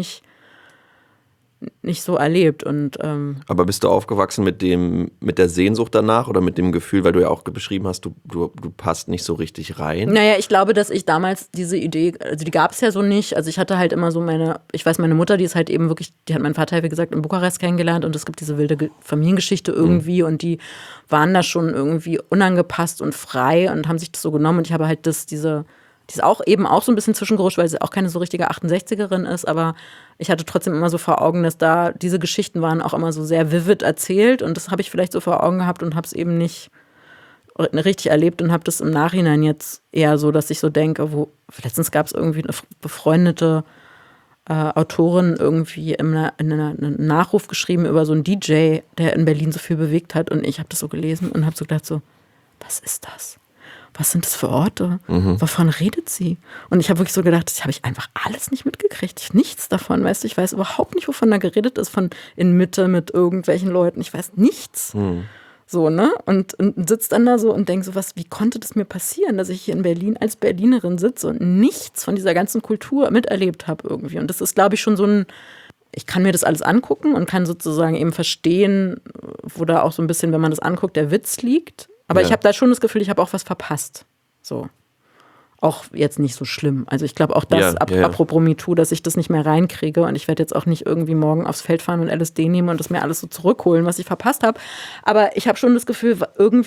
nicht so erlebt. Und, aber bist du aufgewachsen mit der Sehnsucht danach oder mit dem Gefühl, weil du ja auch beschrieben hast, du passt nicht so richtig rein? Naja, ich glaube, dass ich damals diese Idee, also die gab es ja so nicht. Also ich hatte halt immer so meine Mutter, die ist halt eben wirklich, die hat meinen Vater, wie gesagt, in Bukarest kennengelernt und es gibt diese wilde Familiengeschichte irgendwie und die waren da schon irgendwie unangepasst und frei und haben sich das so genommen und ich habe halt die ist auch eben auch so ein bisschen zwischengerutscht, weil sie auch keine so richtige 68erin ist, aber ich hatte trotzdem immer so vor Augen, dass da diese Geschichten waren auch immer so sehr vivid erzählt und das habe ich vielleicht so vor Augen gehabt und habe es eben nicht richtig erlebt und habe das im Nachhinein jetzt eher so, dass ich so denke, letztens gab es irgendwie eine befreundete Autorin irgendwie in einem Nachruf geschrieben über so einen DJ, der in Berlin so viel bewegt hat und ich habe das so gelesen und habe so gedacht so, was ist das? Was sind das für Orte? Wovon redet sie? Und ich habe wirklich so gedacht, das habe ich einfach alles nicht mitgekriegt. Nichts davon, weißt du? Ich weiß überhaupt nicht, wovon da geredet ist, in Mitte mit irgendwelchen Leuten. Ich weiß nichts. So, ne? Und sitzt dann da so und denkt so, wie konnte das mir passieren, dass ich hier in Berlin als Berlinerin sitze und nichts von dieser ganzen Kultur miterlebt habe irgendwie. Und das ist, glaube ich, schon ich kann mir das alles angucken und kann sozusagen eben verstehen, wo da auch so ein bisschen, wenn man das anguckt, der Witz liegt. Aber ich habe da schon das Gefühl, ich habe auch was verpasst. So. Auch jetzt nicht so schlimm. Also ich glaube auch das, apropos MeToo, dass ich das nicht mehr reinkriege und ich werde jetzt auch nicht irgendwie morgen aufs Feld fahren und LSD nehmen und das mir alles so zurückholen, was ich verpasst habe. Aber ich habe schon das Gefühl,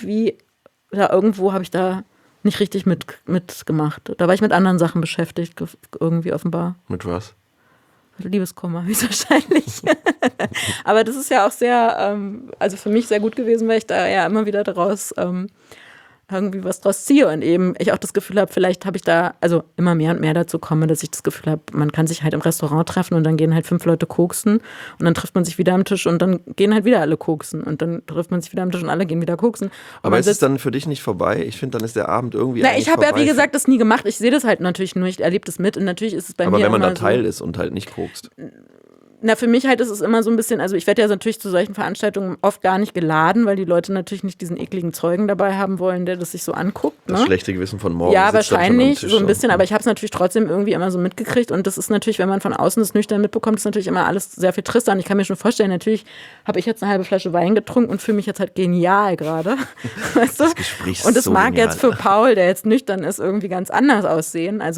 irgendwo habe ich da nicht richtig mitgemacht. Da war ich mit anderen Sachen beschäftigt, irgendwie offenbar. Mit was? Mit Liebeskummer höchstwahrscheinlich. Aber das ist ja auch sehr, also für mich sehr gut gewesen, weil ich da ja immer wieder daraus irgendwie was draus ziehe und eben ich auch das Gefühl habe, vielleicht habe ich da, also immer mehr und mehr dazu komme, dass ich das Gefühl habe, man kann sich halt im Restaurant treffen und dann gehen halt 5 Leute koksen und dann trifft man sich wieder am Tisch und dann gehen halt wieder alle koksen und dann trifft man sich wieder am Tisch und alle gehen wieder koksen. Aber ist es dann für dich nicht vorbei? Ich finde, dann ist der Abend irgendwie ich habe ja, wie gesagt, das nie gemacht. Ich sehe das halt natürlich nur, ich erlebe das mit und natürlich ist es bei mir aber wenn man immer da Teil ist und halt nicht kokst. Na, für mich halt ist es immer so ein bisschen, also ich werde ja natürlich zu solchen Veranstaltungen oft gar nicht geladen, weil die Leute natürlich nicht diesen ekligen Zeugen dabei haben wollen, der das sich so anguckt. Ne? Das schlechte Gewissen von morgen. Ja, wahrscheinlich, so ein bisschen, aber ich habe es natürlich trotzdem irgendwie immer so mitgekriegt und das ist natürlich, wenn man von außen das nüchtern mitbekommt, ist natürlich immer alles sehr viel trister und ich kann mir schon vorstellen, natürlich habe ich jetzt eine halbe Flasche Wein getrunken und fühle mich jetzt halt genial gerade, weißt du? Das Gespräch ist und das so mag genial. Jetzt für Paul, der jetzt nüchtern ist, irgendwie ganz anders aussehen, also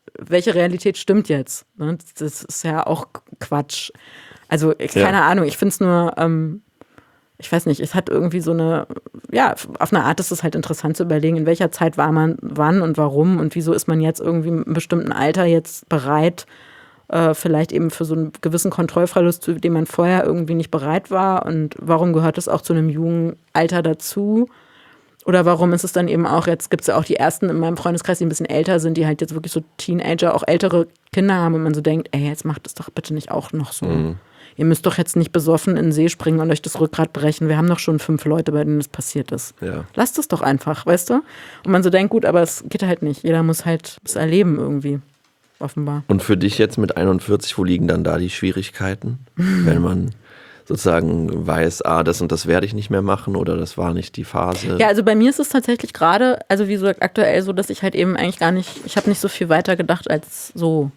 welche Realität stimmt jetzt? Ne? Das ist ja auch Quatsch. Also, keine Ahnung, ich finde es nur, ich weiß nicht, es hat irgendwie so eine, auf eine Art ist es halt interessant zu überlegen, in welcher Zeit war man wann und warum und wieso ist man jetzt irgendwie in einem bestimmten Alter jetzt bereit, vielleicht eben für so einen gewissen Kontrollverlust, zu dem man vorher irgendwie nicht bereit war und warum gehört es auch zu einem jungen Alter dazu? Oder warum ist es dann eben auch, jetzt gibt es ja auch die ersten in meinem Freundeskreis, die ein bisschen älter sind, die halt jetzt wirklich so Teenager, auch ältere Kinder haben und man so denkt, ey, jetzt macht es doch bitte nicht auch noch so. Ihr müsst doch jetzt nicht besoffen in den See springen und euch das Rückgrat brechen. Wir haben doch schon 5 Leute, bei denen das passiert ist. Ja. Lasst es doch einfach, weißt du? Und man so denkt, gut, aber es geht halt nicht. Jeder muss halt es erleben irgendwie. Offenbar. Und für dich jetzt mit 41, wo liegen dann da die Schwierigkeiten? Wenn man sozusagen weiß, das und das werde ich nicht mehr machen oder das war nicht die Phase. Ja, also bei mir ist es tatsächlich gerade, also wie gesagt, aktuell so, dass ich halt eben eigentlich gar nicht, ich habe nicht so viel weiter gedacht als so.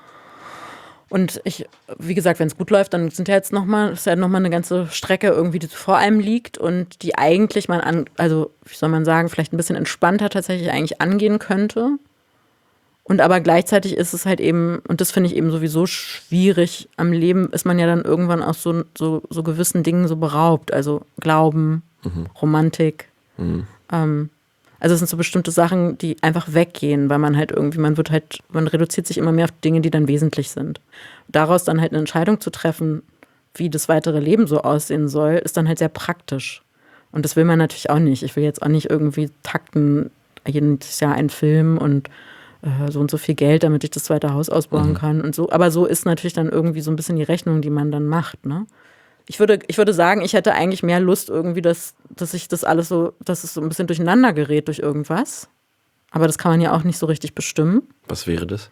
Und ich, wie gesagt, wenn es gut läuft, dann sind ja jetzt nochmal eine ganze Strecke irgendwie, die vor einem liegt und die eigentlich also wie soll man sagen, vielleicht ein bisschen entspannter tatsächlich eigentlich angehen könnte. Und aber gleichzeitig ist es halt eben, und das finde ich eben sowieso schwierig, am Leben ist man ja dann irgendwann auch so gewissen Dingen so beraubt. Also Glauben, Romantik. Also es sind so bestimmte Sachen, die einfach weggehen, weil man halt irgendwie, man reduziert sich immer mehr auf Dinge, die dann wesentlich sind. Daraus dann halt eine Entscheidung zu treffen, wie das weitere Leben so aussehen soll, ist dann halt sehr praktisch. Und das will man natürlich auch nicht. Ich will jetzt auch nicht irgendwie takten, jedes Jahr einen Film und so und so viel Geld, damit ich das zweite Haus ausbauen kann und so. Aber so ist natürlich dann irgendwie so ein bisschen die Rechnung, die man dann macht, ne? Ich würde sagen, ich hätte eigentlich mehr Lust irgendwie, dass ich das alles so, dass es so ein bisschen durcheinander gerät durch irgendwas. Aber das kann man ja auch nicht so richtig bestimmen. Was wäre das?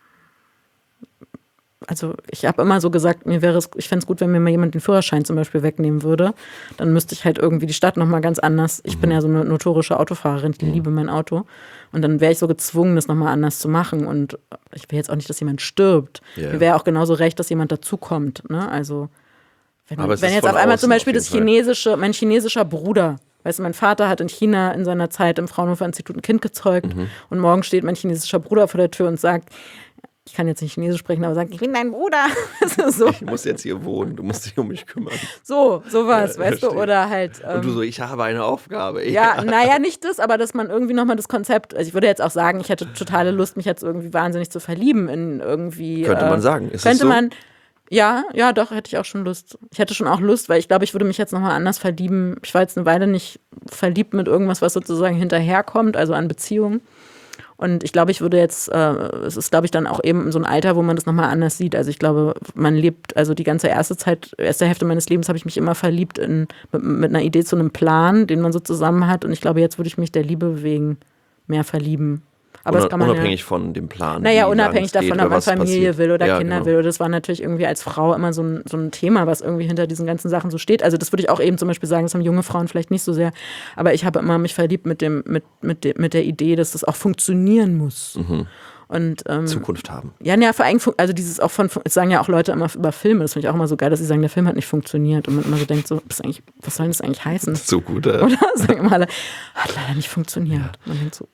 Also ich habe immer so gesagt, ich fände es gut, wenn mir mal jemand den Führerschein zum Beispiel wegnehmen würde. Dann müsste ich halt irgendwie die Stadt nochmal ganz anders. Ich bin ja so eine notorische Autofahrerin, ich liebe mein Auto. Und dann wäre ich so gezwungen, das nochmal anders zu machen. Und ich will jetzt auch nicht, dass jemand stirbt. Mir wäre auch genauso recht, dass jemand dazukommt. Ne? Also wenn jetzt auf einmal zum Beispiel mein chinesischer Bruder, weißt du, mein Vater hat in China in seiner Zeit im Fraunhofer-Institut ein Kind gezeugt und morgen steht mein chinesischer Bruder vor der Tür und sagt, ich kann jetzt nicht Chinesisch sprechen, aber sagt, ich bin dein Bruder. So. Ich muss jetzt hier wohnen, du musst dich um mich kümmern. Sowas, weißt du, oder halt. Und du so, ich habe eine Aufgabe. Ja, naja, nicht das, aber dass man irgendwie nochmal das Konzept, also ich würde jetzt auch sagen, ich hätte totale Lust, mich jetzt irgendwie wahnsinnig zu verlieben in irgendwie. Könnte man sagen, ist könnte es so? Man, ja, doch, hätte ich auch schon Lust. Ich hätte schon auch Lust, weil ich glaube, ich würde mich jetzt nochmal anders verlieben. Ich war jetzt eine Weile nicht verliebt mit irgendwas, was sozusagen hinterherkommt, also an Beziehungen. Und ich glaube, ich würde jetzt, es ist, glaube ich, dann auch eben so ein Alter, wo man das nochmal anders sieht. Also ich glaube, man lebt, also die ganze erste Hälfte meines Lebens habe ich mich immer verliebt mit einer Idee zu einem Plan, den man so zusammen hat. Und ich glaube, jetzt würde ich mich der Liebe wegen mehr verlieben. Aber das kann man unabhängig von dem Plan. Naja, unabhängig davon, ob man Familie will oder Kinder genau. will. Oder das war natürlich irgendwie als Frau immer so ein Thema, was irgendwie hinter diesen ganzen Sachen so steht. Also das würde ich auch eben zum Beispiel sagen, das haben junge Frauen vielleicht nicht so sehr. Aber ich habe immer mich verliebt mit der Idee, dass das auch funktionieren muss. Und, Zukunft haben. Ja, vor allem, also dieses auch das sagen ja auch Leute immer über Filme, das finde ich auch immer so geil, dass sie sagen, der Film hat nicht funktioniert. Und man immer so denkt, so, was soll das eigentlich heißen? So gut, Oder? Sagen immer alle, hat leider nicht funktioniert. Ja. Man denkt so,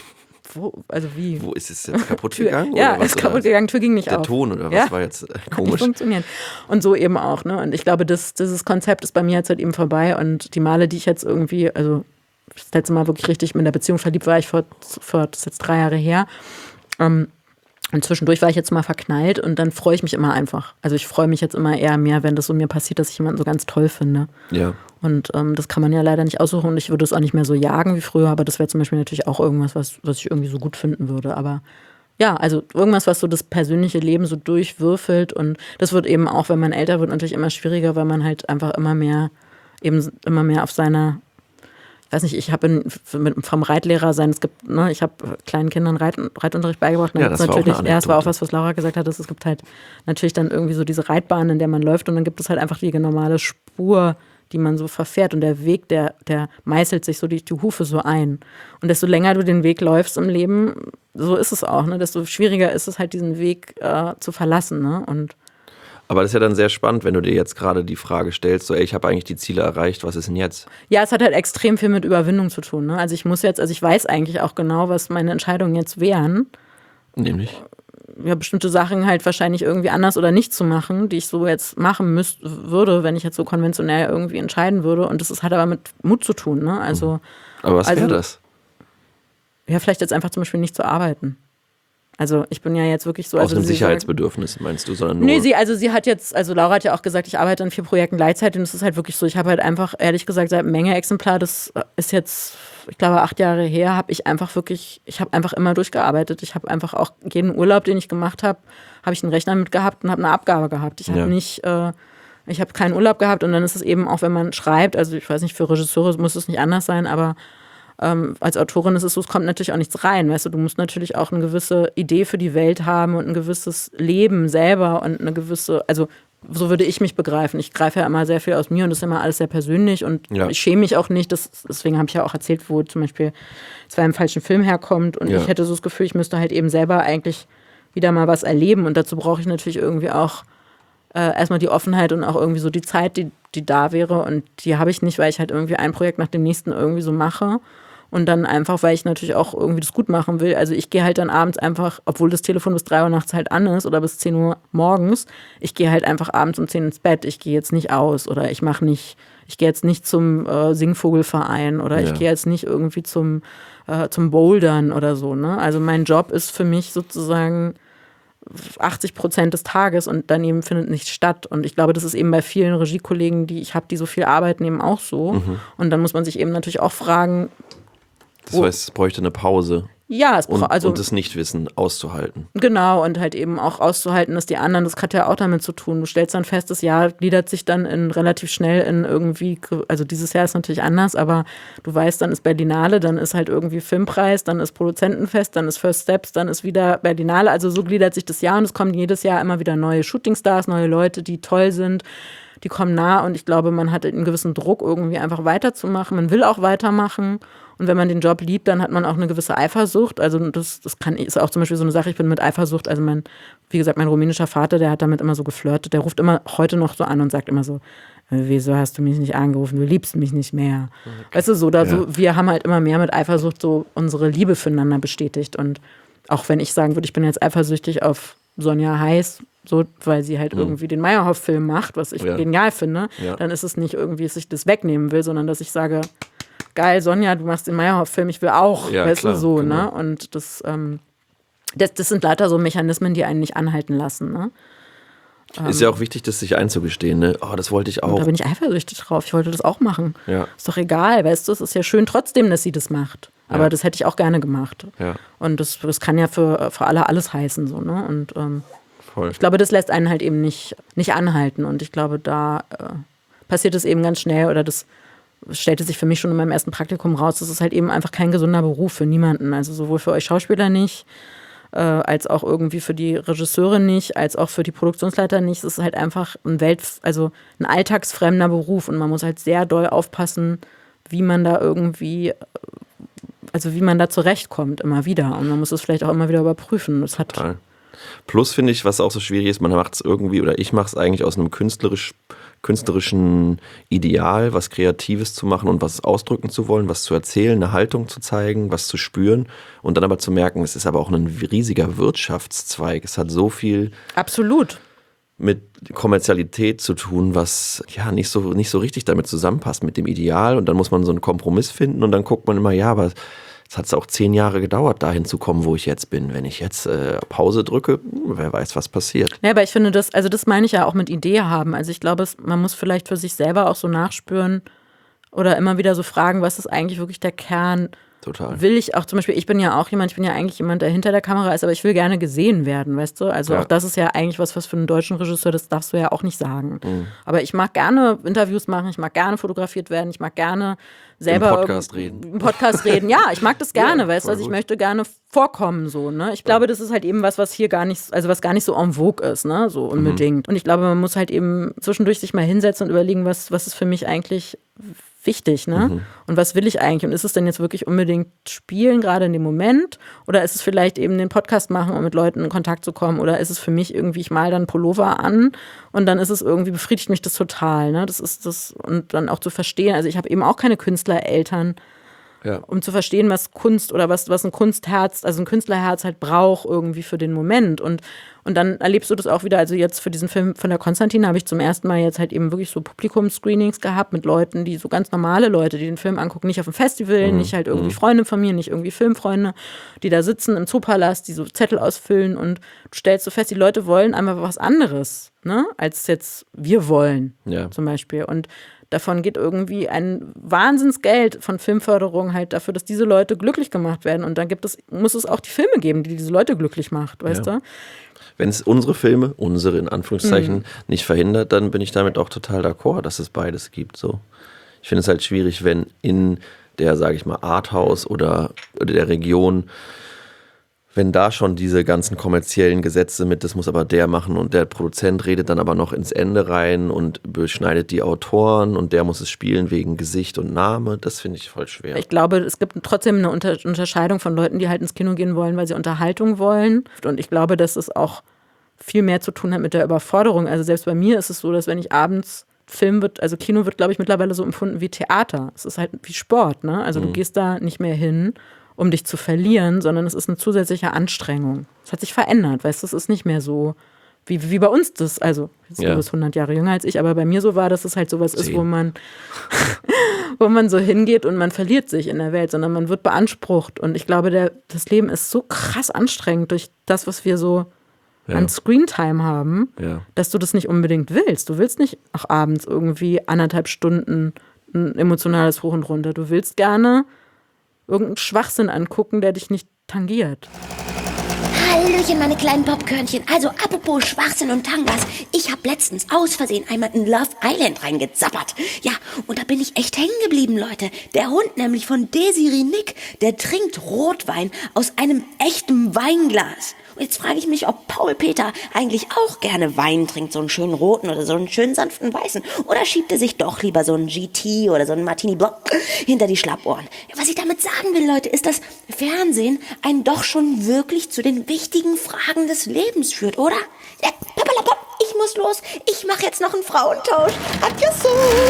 wie? Wo ist es jetzt kaputt gegangen? Ja, es ist kaputt gegangen, Tür ging nicht auf. Der Ton oder was war jetzt komisch? Nicht funktionieren. Und so eben auch, ne? Und ich glaube, dieses Konzept ist bei mir jetzt halt eben vorbei und die Male, die ich jetzt irgendwie, also das letzte Mal wirklich richtig mit der Beziehung verliebt war ich das ist jetzt 3 Jahre her. Und zwischendurch war ich jetzt mal verknallt und dann freue ich mich immer einfach. Also ich freue mich jetzt immer eher mehr, wenn das so mir passiert, dass ich jemanden so ganz toll finde. Ja. Und das kann man ja leider nicht aussuchen und ich würde es auch nicht mehr so jagen wie früher, aber das wäre zum Beispiel natürlich auch irgendwas, was ich irgendwie so gut finden würde. Aber ja, also irgendwas, was so das persönliche Leben so durchwürfelt und das wird eben auch, wenn man älter wird, natürlich immer schwieriger, weil man halt einfach immer mehr auf seiner, ich weiß nicht, ich habe vom Reitlehrer sein, es gibt, ne, ich habe kleinen Kindern Reitunterricht beigebracht. Ja, das war natürlich, auch eine Anekdote. das war auch was Laura gesagt hat, es gibt halt natürlich dann irgendwie so diese Reitbahn, in der man läuft und dann gibt es halt einfach die normale Spur, die man so verfährt und der Weg, der meißelt sich so die Hufe so ein. Und desto länger du den Weg läufst im Leben, so ist es auch, ne, desto schwieriger ist es halt, diesen Weg zu verlassen, ne, und aber das ist ja dann sehr spannend, wenn du dir jetzt gerade die Frage stellst, so, ey, ich habe eigentlich die Ziele erreicht, was ist denn jetzt? Ja, es hat halt extrem viel mit Überwindung zu tun. Ne? Also ich weiß eigentlich auch genau, was meine Entscheidungen jetzt wären. Nämlich? Ja, bestimmte Sachen halt wahrscheinlich irgendwie anders oder nicht zu machen, die ich so jetzt machen würde, wenn ich jetzt so konventionell irgendwie entscheiden würde. Und das hat aber mit Mut zu tun, ne? Also, aber was wäre das? Ja, vielleicht jetzt einfach zum Beispiel nicht zu arbeiten. Also ich bin ja jetzt wirklich so... Aus einem Sicherheitsbedürfnis meinst du, sondern nur... Nee, sie hat jetzt, also Laura hat ja auch gesagt, ich arbeite an 4 Projekten gleichzeitig und es ist halt wirklich so, ich habe halt einfach, ehrlich gesagt, seit Menge Exemplar, das ist jetzt, ich glaube 8 Jahre her, habe ich einfach wirklich, ich habe einfach immer durchgearbeitet. Ich habe einfach auch jeden Urlaub, den ich gemacht habe, habe ich einen Rechner mit gehabt und habe eine Abgabe gehabt. Ich habe nicht... Ich habe keinen Urlaub gehabt und dann ist es eben auch, wenn man schreibt, also ich weiß nicht, für Regisseure muss es nicht anders sein, aber als Autorin ist es so, es kommt natürlich auch nichts rein, weißt du, du musst natürlich auch eine gewisse Idee für die Welt haben und ein gewisses Leben selber und eine gewisse, also so würde ich mich begreifen. Ich greife ja immer sehr viel aus mir und das ist immer alles sehr persönlich und ich schäme mich auch nicht, deswegen habe ich ja auch erzählt, wo zum Beispiel es bei einem falschen Film herkommt und ich hätte so das Gefühl, ich müsste halt eben selber eigentlich wieder mal was erleben und dazu brauche ich natürlich irgendwie auch erstmal die Offenheit und auch irgendwie so die Zeit, die da wäre und die habe ich nicht, weil ich halt irgendwie ein Projekt nach dem nächsten irgendwie so mache und dann einfach, weil ich natürlich auch irgendwie das gut machen will. Also ich gehe halt dann abends einfach, obwohl das Telefon bis 3 Uhr nachts halt an ist oder bis 10 Uhr morgens, ich gehe halt einfach abends um 10 ins Bett. Ich gehe jetzt nicht aus oder ich gehe jetzt nicht zum Singvogelverein oder ich gehe jetzt nicht irgendwie zum Bouldern oder so. Ne? Also mein Job ist für mich sozusagen 80% des Tages und daneben findet nichts statt. Und ich glaube, das ist eben bei vielen Regiekollegen, die ich habe, die so viel arbeiten, eben auch so. Und dann muss man sich eben natürlich auch fragen. Das heißt, es bräuchte eine Pause. Ja, und das Nichtwissen auszuhalten. Genau, und halt eben auch auszuhalten, dass die anderen, das hat ja auch damit zu tun. Du stellst dann fest, das Jahr gliedert sich dann relativ schnell in irgendwie, also dieses Jahr ist natürlich anders, aber du weißt, dann ist Berlinale, dann ist halt irgendwie Filmpreis, dann ist Produzentenfest, dann ist First Steps, dann ist wieder Berlinale. Also so gliedert sich das Jahr und es kommen jedes Jahr immer wieder neue Shootingstars, neue Leute, die toll sind, die kommen nah und ich glaube, man hat einen gewissen Druck, irgendwie einfach weiterzumachen. Man will auch weitermachen. Und wenn man den Job liebt, dann hat man auch eine gewisse Eifersucht. Also das ist auch zum Beispiel so eine Sache, ich bin mit Eifersucht, also wie gesagt, mein rumänischer Vater, der hat damit immer so geflirtet, der ruft immer heute noch so an und sagt immer so, wieso hast du mich nicht angerufen, du liebst mich nicht mehr. Okay. Weißt du, so, wir haben halt immer mehr mit Eifersucht so unsere Liebe füreinander bestätigt. Und auch wenn ich sagen würde, ich bin jetzt eifersüchtig auf Sonja Heiß, so, weil sie halt irgendwie den Meyerhoff-Film macht, was ich genial finde, dann ist es nicht irgendwie, dass ich das wegnehmen will, sondern dass ich sage, geil, Sonja, du machst den Meyerhoff-Film, ich will auch, weißt du, so, genau. Ne? Und das sind leider so Mechanismen, die einen nicht anhalten lassen, ne? Ist ja auch wichtig, das sich einzugestehen, ne? Oh, das wollte ich auch. Und da bin ich eifersüchtig drauf, ich wollte das auch machen. Ja. Ist doch egal, weißt du, es ist ja schön trotzdem, dass sie das macht. Aber das hätte ich auch gerne gemacht. Ja. Und das kann ja für alle alles heißen, so, ne? Und ich glaube, das lässt einen halt eben nicht anhalten. Und ich glaube, da passiert es eben ganz schnell oder das stellte sich für mich schon in meinem ersten Praktikum raus, das ist halt eben einfach kein gesunder Beruf für niemanden. Also sowohl für euch Schauspieler nicht, als auch irgendwie für die Regisseure nicht, als auch für die Produktionsleiter nicht. Es ist halt einfach ein alltagsfremder Beruf und man muss halt sehr doll aufpassen, wie man da zurechtkommt immer wieder. Und man muss es vielleicht auch immer wieder überprüfen. Total. Plus finde ich, was auch so schwierig ist, man macht es irgendwie, oder ich mache es eigentlich aus einem künstlerischen Ideal, was Kreatives zu machen und was ausdrücken zu wollen, was zu erzählen, eine Haltung zu zeigen, was zu spüren und dann aber zu merken, es ist aber auch ein riesiger Wirtschaftszweig. Es hat so viel absolut mit Kommerzialität zu tun, was ja nicht so richtig damit zusammenpasst mit dem Ideal und dann muss man so einen Kompromiss finden und dann guckt man immer, ja, aber es hat auch 10 Jahre gedauert, dahin zu kommen, wo ich jetzt bin. Wenn ich jetzt Pause drücke, wer weiß, was passiert. Ja, aber ich finde das meine ich ja auch mit Idee haben. Also ich glaube, man muss vielleicht für sich selber auch so nachspüren oder immer wieder so fragen, was ist eigentlich wirklich der Kern? Total. Will ich auch zum Beispiel, ich bin ja eigentlich jemand, der hinter der Kamera ist, aber ich will gerne gesehen werden, weißt du? Also auch das ist ja eigentlich was für einen deutschen Regisseur, das darfst du ja auch nicht sagen. Mhm. Aber ich mag gerne Interviews machen, ich mag gerne fotografiert werden, ich mag gerne selber im Podcast reden. Ja, ich mag das gerne, weißt du? Also ich möchte gerne vorkommen, so, ne? Ich glaube, das ist halt eben was hier gar nicht, also was gar nicht so en vogue ist, ne? So unbedingt. Und ich glaube, man muss halt eben zwischendurch sich mal hinsetzen und überlegen, was ist für mich eigentlich wichtig, ne? Und was will ich eigentlich? Und ist es denn jetzt wirklich unbedingt spielen, gerade in dem Moment? Oder ist es vielleicht eben den Podcast machen, um mit Leuten in Kontakt zu kommen? Oder ist es für mich irgendwie, ich mal dann Pullover an und dann ist es irgendwie, befriedigt mich das total, ne? Das ist das, und dann auch zu verstehen, also ich habe eben auch keine Künstlereltern, um zu verstehen, was Kunst oder was ein Kunstherz, also ein Künstlerherz halt braucht irgendwie für den Moment. Und dann erlebst du das auch wieder, also jetzt für diesen Film von der Konstantin habe ich zum ersten Mal jetzt halt eben wirklich so Publikumsscreenings gehabt mit Leuten, die so ganz normale Leute, die den Film angucken, nicht auf dem Festival, nicht halt irgendwie Freunde von mir, nicht irgendwie Filmfreunde, die da sitzen im Zoopalast, die so Zettel ausfüllen und du stellst so fest, die Leute wollen einmal was anderes, ne, als jetzt wir wollen, zum Beispiel. Und davon geht irgendwie ein Wahnsinnsgeld von Filmförderung halt dafür, dass diese Leute glücklich gemacht werden. Und dann muss es auch die Filme geben, die diese Leute glücklich macht, weißt du? Wenn es unsere in Anführungszeichen, nicht verhindert, dann bin ich damit auch total d'accord, dass es beides gibt. So. Ich finde es halt schwierig, wenn in der, sage ich mal, Arthouse oder der Region, wenn da schon diese ganzen kommerziellen Gesetze mit, das muss aber der machen und der Produzent redet dann aber noch ins Ende rein und beschneidet die Autoren und der muss es spielen wegen Gesicht und Name, das finde ich voll schwer. Ich glaube, es gibt trotzdem eine Unterscheidung von Leuten, die halt ins Kino gehen wollen, weil sie Unterhaltung wollen. Und ich glaube, dass es auch viel mehr zu tun hat mit der Überforderung. Also selbst bei mir ist es so, dass wenn ich abends Kino wird, glaube ich, mittlerweile so empfunden wie Theater. Es ist halt wie Sport, ne? Also du gehst da nicht mehr hin, um dich zu verlieren, sondern es ist eine zusätzliche Anstrengung. Es hat sich verändert, weißt du, es ist nicht mehr so wie bei uns das, also du bist 100 Jahre jünger als ich, aber bei mir so war, dass es halt sowas ist, wo man so hingeht und man verliert sich in der Welt, sondern man wird beansprucht und ich glaube, das Leben ist so krass anstrengend durch das, was wir so an Screentime haben, dass du das nicht unbedingt willst. Du willst nicht auch abends irgendwie 1,5 Stunden ein emotionales Hoch und Runter. Du willst gerne irgendeinen Schwachsinn angucken, der dich nicht tangiert. Hallöchen, meine kleinen Popkörnchen. Also, apropos Schwachsinn und Tangas. Ich habe letztens aus Versehen einmal in Love Island reingezappert. Ja, und da bin ich echt hängen geblieben, Leute. Der Hund nämlich von Desiree Nick, der trinkt Rotwein aus einem echten Weinglas. Und jetzt frage ich mich, ob Paul Peter eigentlich auch gerne Wein trinkt, so einen schönen roten oder so einen schönen sanften weißen. Oder schiebt er sich doch lieber so einen GT oder so einen Martini Blanc hinter die Schlappohren. Was ich damit sagen will, Leute, ist, dass Fernsehen einen doch schon wirklich zu den wichtigen Fragen des Lebens führt, oder? Ja, pappalapapp, ich muss los. Ich mache jetzt noch einen Frauentausch. Adios.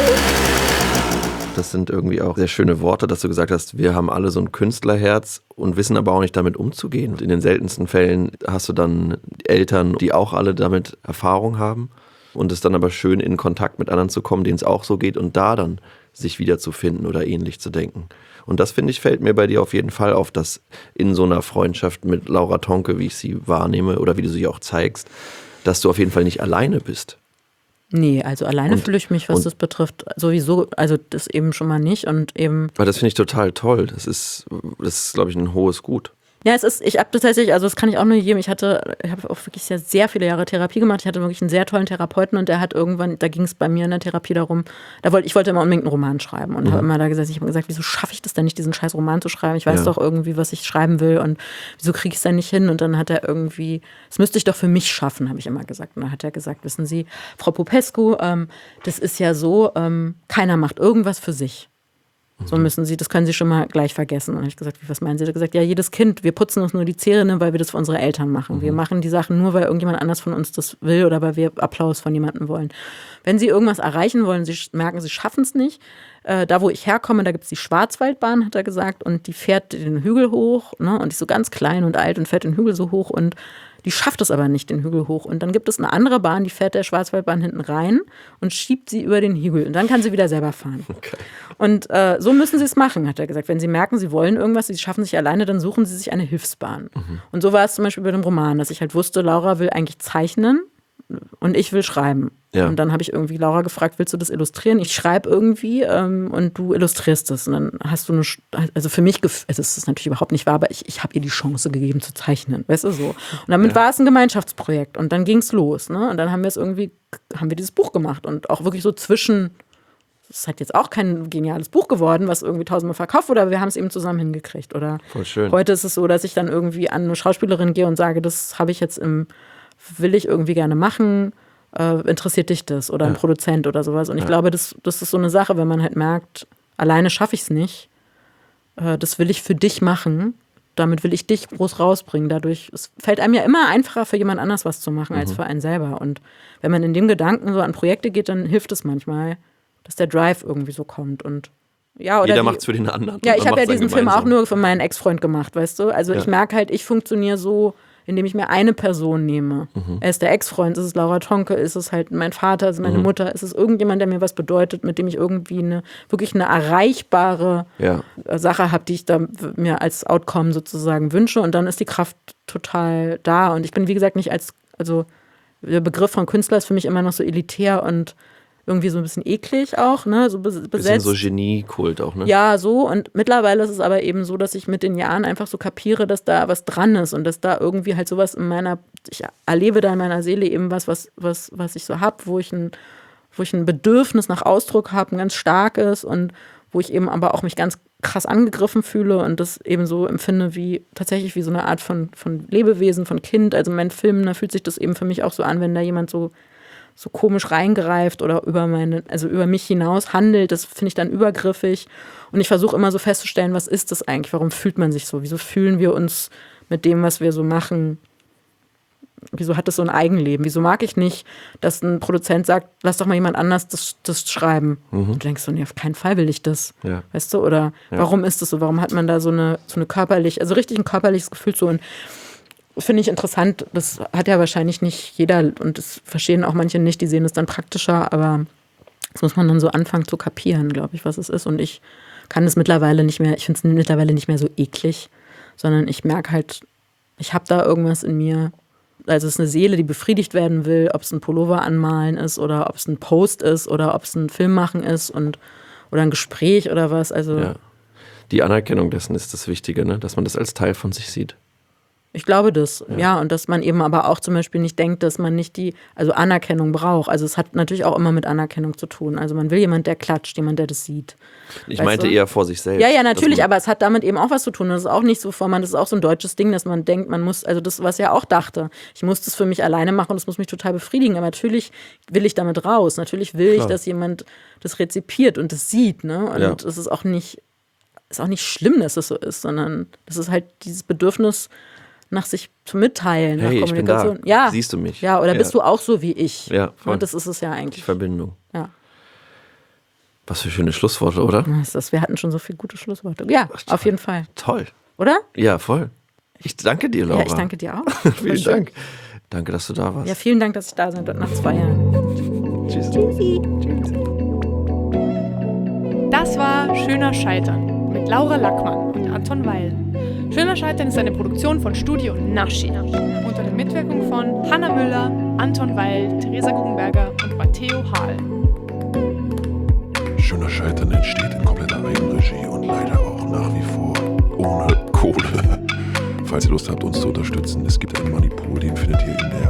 Das sind irgendwie auch sehr schöne Worte, dass du gesagt hast, wir haben alle so ein Künstlerherz und wissen aber auch nicht damit umzugehen. Und in den seltensten Fällen hast du dann Eltern, die auch alle damit Erfahrung haben und es dann aber schön in Kontakt mit anderen zu kommen, denen es auch so geht und da dann sich wiederzufinden oder ähnlich zu denken. Und das, finde ich, fällt mir bei dir auf jeden Fall auf, dass in so einer Freundschaft mit Laura Tonke, wie ich sie wahrnehme oder wie du sie auch zeigst, dass du auf jeden Fall nicht alleine bist. Nee, also alleine fühle ich mich, was das betrifft, sowieso, also das eben schon mal nicht und eben. Weil das finde ich total toll. Das ist, glaube ich, ein hohes Gut. Ja, ich habe tatsächlich, also das kann ich auch nur jedem, ich habe auch wirklich sehr viele Jahre Therapie gemacht, ich hatte wirklich einen sehr tollen Therapeuten und der hat irgendwann, da ging es bei mir in der Therapie darum, ich wollte immer unbedingt einen Roman schreiben und habe immer da gesagt, wieso schaffe ich das denn nicht, diesen scheiß Roman zu schreiben, ich weiß doch irgendwie, was ich schreiben will und wieso kriege ich es denn nicht hin und dann hat er irgendwie, das müsste ich doch für mich schaffen, habe ich immer gesagt und dann hat er gesagt, wissen Sie, Frau Popescu, das ist ja so, keiner macht irgendwas für sich. So das können Sie schon mal gleich vergessen. Und dann habe ich gesagt, was meinen Sie? Er hat gesagt, ja, jedes Kind, wir putzen uns nur die Zähne, weil wir das für unsere Eltern machen. Wir machen die Sachen nur, weil irgendjemand anders von uns das will oder weil wir Applaus von jemandem wollen. Wenn Sie irgendwas erreichen wollen, Sie merken, Sie schaffen es nicht. Da, wo ich herkomme, da gibt es die Schwarzwaldbahn, hat er gesagt, und die fährt den Hügel hoch, ne? Und die ist so ganz klein und alt und fährt den Hügel so hoch und die schafft es aber nicht, den Hügel hoch. Und dann gibt es eine andere Bahn, die fährt der Schwarzwaldbahn hinten rein und schiebt sie über den Hügel. Und dann kann sie wieder selber fahren. Okay. Und so müssen sie es machen, hat er gesagt. Wenn sie merken, sie wollen irgendwas, sie schaffen es nicht alleine, dann suchen sie sich eine Hilfsbahn. Und so war es zum Beispiel bei dem Roman, dass ich halt wusste, Laura will eigentlich zeichnen und ich will schreiben. Ja. Und dann habe ich irgendwie Laura gefragt, willst du das illustrieren? Ich schreibe irgendwie und du illustrierst es. Und dann hast du also für mich, es ist natürlich überhaupt nicht wahr, aber ich habe ihr die Chance gegeben zu zeichnen, weißt du so. Und damit war es ein Gemeinschaftsprojekt und dann ging es los, ne? Und dann haben wir dieses Buch gemacht und auch wirklich so das ist halt jetzt auch kein geniales Buch geworden, was irgendwie 1000-mal verkauft wurde, aber wir haben es eben zusammen hingekriegt. Oder voll schön. Heute ist es so, dass ich dann irgendwie an eine Schauspielerin gehe und sage, das habe ich jetzt will ich irgendwie gerne machen. Interessiert dich das oder ein Produzent oder sowas. Und ich glaube, das ist so eine Sache, wenn man halt merkt, alleine schaffe ich es nicht, das will ich für dich machen, damit will ich dich groß rausbringen. Dadurch, es fällt einem ja immer einfacher, für jemand anders was zu machen, als für einen selber. Und wenn man in dem Gedanken so an Projekte geht, dann hilft es manchmal, dass der Drive irgendwie so kommt. Und Ja, oder jeder macht es für den anderen. Ja, Man ich habe ja macht's dann diesen Film auch gemeinsam. nur für meinen Ex-Freund gemacht, weißt du? Also ich merke halt, ich funktioniere so, indem ich mir eine Person nehme. Er ist der Ex-Freund, ist es Laura Tonke, ist es halt mein Vater, ist es meine Mutter, ist es irgendjemand, der mir was bedeutet, mit dem ich irgendwie wirklich eine erreichbare Sache habe, die ich da mir als Outcome sozusagen wünsche. Und dann ist die Kraft total da. Und ich bin, wie gesagt, nicht also der Begriff von Künstler ist für mich immer noch so elitär und irgendwie so ein bisschen eklig auch, ne, so besetzt. Bisschen so Genie-Kult auch, ne? Ja, so. Und mittlerweile ist es aber eben so, dass ich mit den Jahren einfach so kapiere, dass da was dran ist und dass da irgendwie halt sowas ich erlebe da in meiner Seele eben was ich so habe, wo ich ein Bedürfnis nach Ausdruck habe, ein ganz starkes und wo ich eben aber auch mich ganz krass angegriffen fühle und das eben so empfinde tatsächlich wie so eine Art von Lebewesen, von Kind. Also in meinen Filmen, da fühlt sich das eben für mich auch so an, wenn da jemand so komisch reingreift oder über mich hinaus handelt, das finde ich dann übergriffig. Und ich versuche immer so festzustellen, was ist das eigentlich? Warum fühlt man sich so? Wieso fühlen wir uns mit dem, was wir so machen? Wieso hat das so ein Eigenleben? Wieso mag ich nicht, dass ein Produzent sagt, lass doch mal jemand anders das schreiben? Und du denkst so, nee, auf keinen Fall will ich das. Ja. Weißt du? Oder warum ist das so? Warum hat man da so eine richtig ein körperliches Gefühl zu? Und finde ich interessant, das hat ja wahrscheinlich nicht jeder und das verstehen auch manche nicht, die sehen es dann praktischer, aber das muss man dann so anfangen zu kapieren, glaube ich, was es ist. Und ich kann es mittlerweile nicht mehr, ich finde es mittlerweile nicht mehr so eklig, sondern ich merke halt, ich habe da irgendwas in mir, also es ist eine Seele, die befriedigt werden will, ob es ein Pullover anmalen ist oder ob es ein Post ist oder ob es ein Film machen ist oder ein Gespräch oder was. Also ja. Die Anerkennung dessen ist das Wichtige, ne? Dass man das als Teil von sich sieht. Ich glaube das, ja, und dass man eben aber auch zum Beispiel nicht denkt, dass man nicht Anerkennung braucht. Also es hat natürlich auch immer mit Anerkennung zu tun. Also man will jemand, der klatscht, jemand, der das sieht. Ich meinte eher vor sich selbst. Ja, natürlich, aber es hat damit eben auch was zu tun. Das ist auch nicht so das ist auch so ein deutsches Ding, dass man denkt, man muss, also das, was ich ja auch dachte, ich muss das für mich alleine machen und das muss mich total befriedigen. Aber natürlich will ich damit raus. Natürlich will ich, dass jemand das rezipiert und das sieht, ne? Und es ist auch nicht schlimm, dass es so ist, sondern das ist halt dieses Bedürfnis nach sich zu mitteilen, hey, nach Kommunikation. Ich bin da. Ja. Siehst du mich? Ja, oder bist du auch so wie ich? Ja, voll. Und das ist es ja eigentlich. Die Verbindung. Ja. Was für schöne Schlussworte, oder? Wir hatten schon so viele gute Schlussworte. Ja, auf jeden Fall. Toll. Oder? Ja, voll. Ich danke dir, Laura. Ja, ich danke dir auch. Vielen Dank. Danke, dass du da warst. Ja, vielen Dank, dass ich da sein durfte nach 2 Jahren. Tschüss. Tschüssi. Das war Schöner Scheitern mit Laura Lackmann und Anton Weil. Schöner Scheitern ist eine Produktion von Studio Naschi unter der Mitwirkung von Hanna Müller, Anton Weil, Theresa Guggenberger und Matteo Hahl. Schöner Scheitern entsteht in kompletter Eigenregie und leider auch nach wie vor ohne Kohle. Falls ihr Lust habt, uns zu unterstützen, es gibt einen Moneypool, den findet ihr in der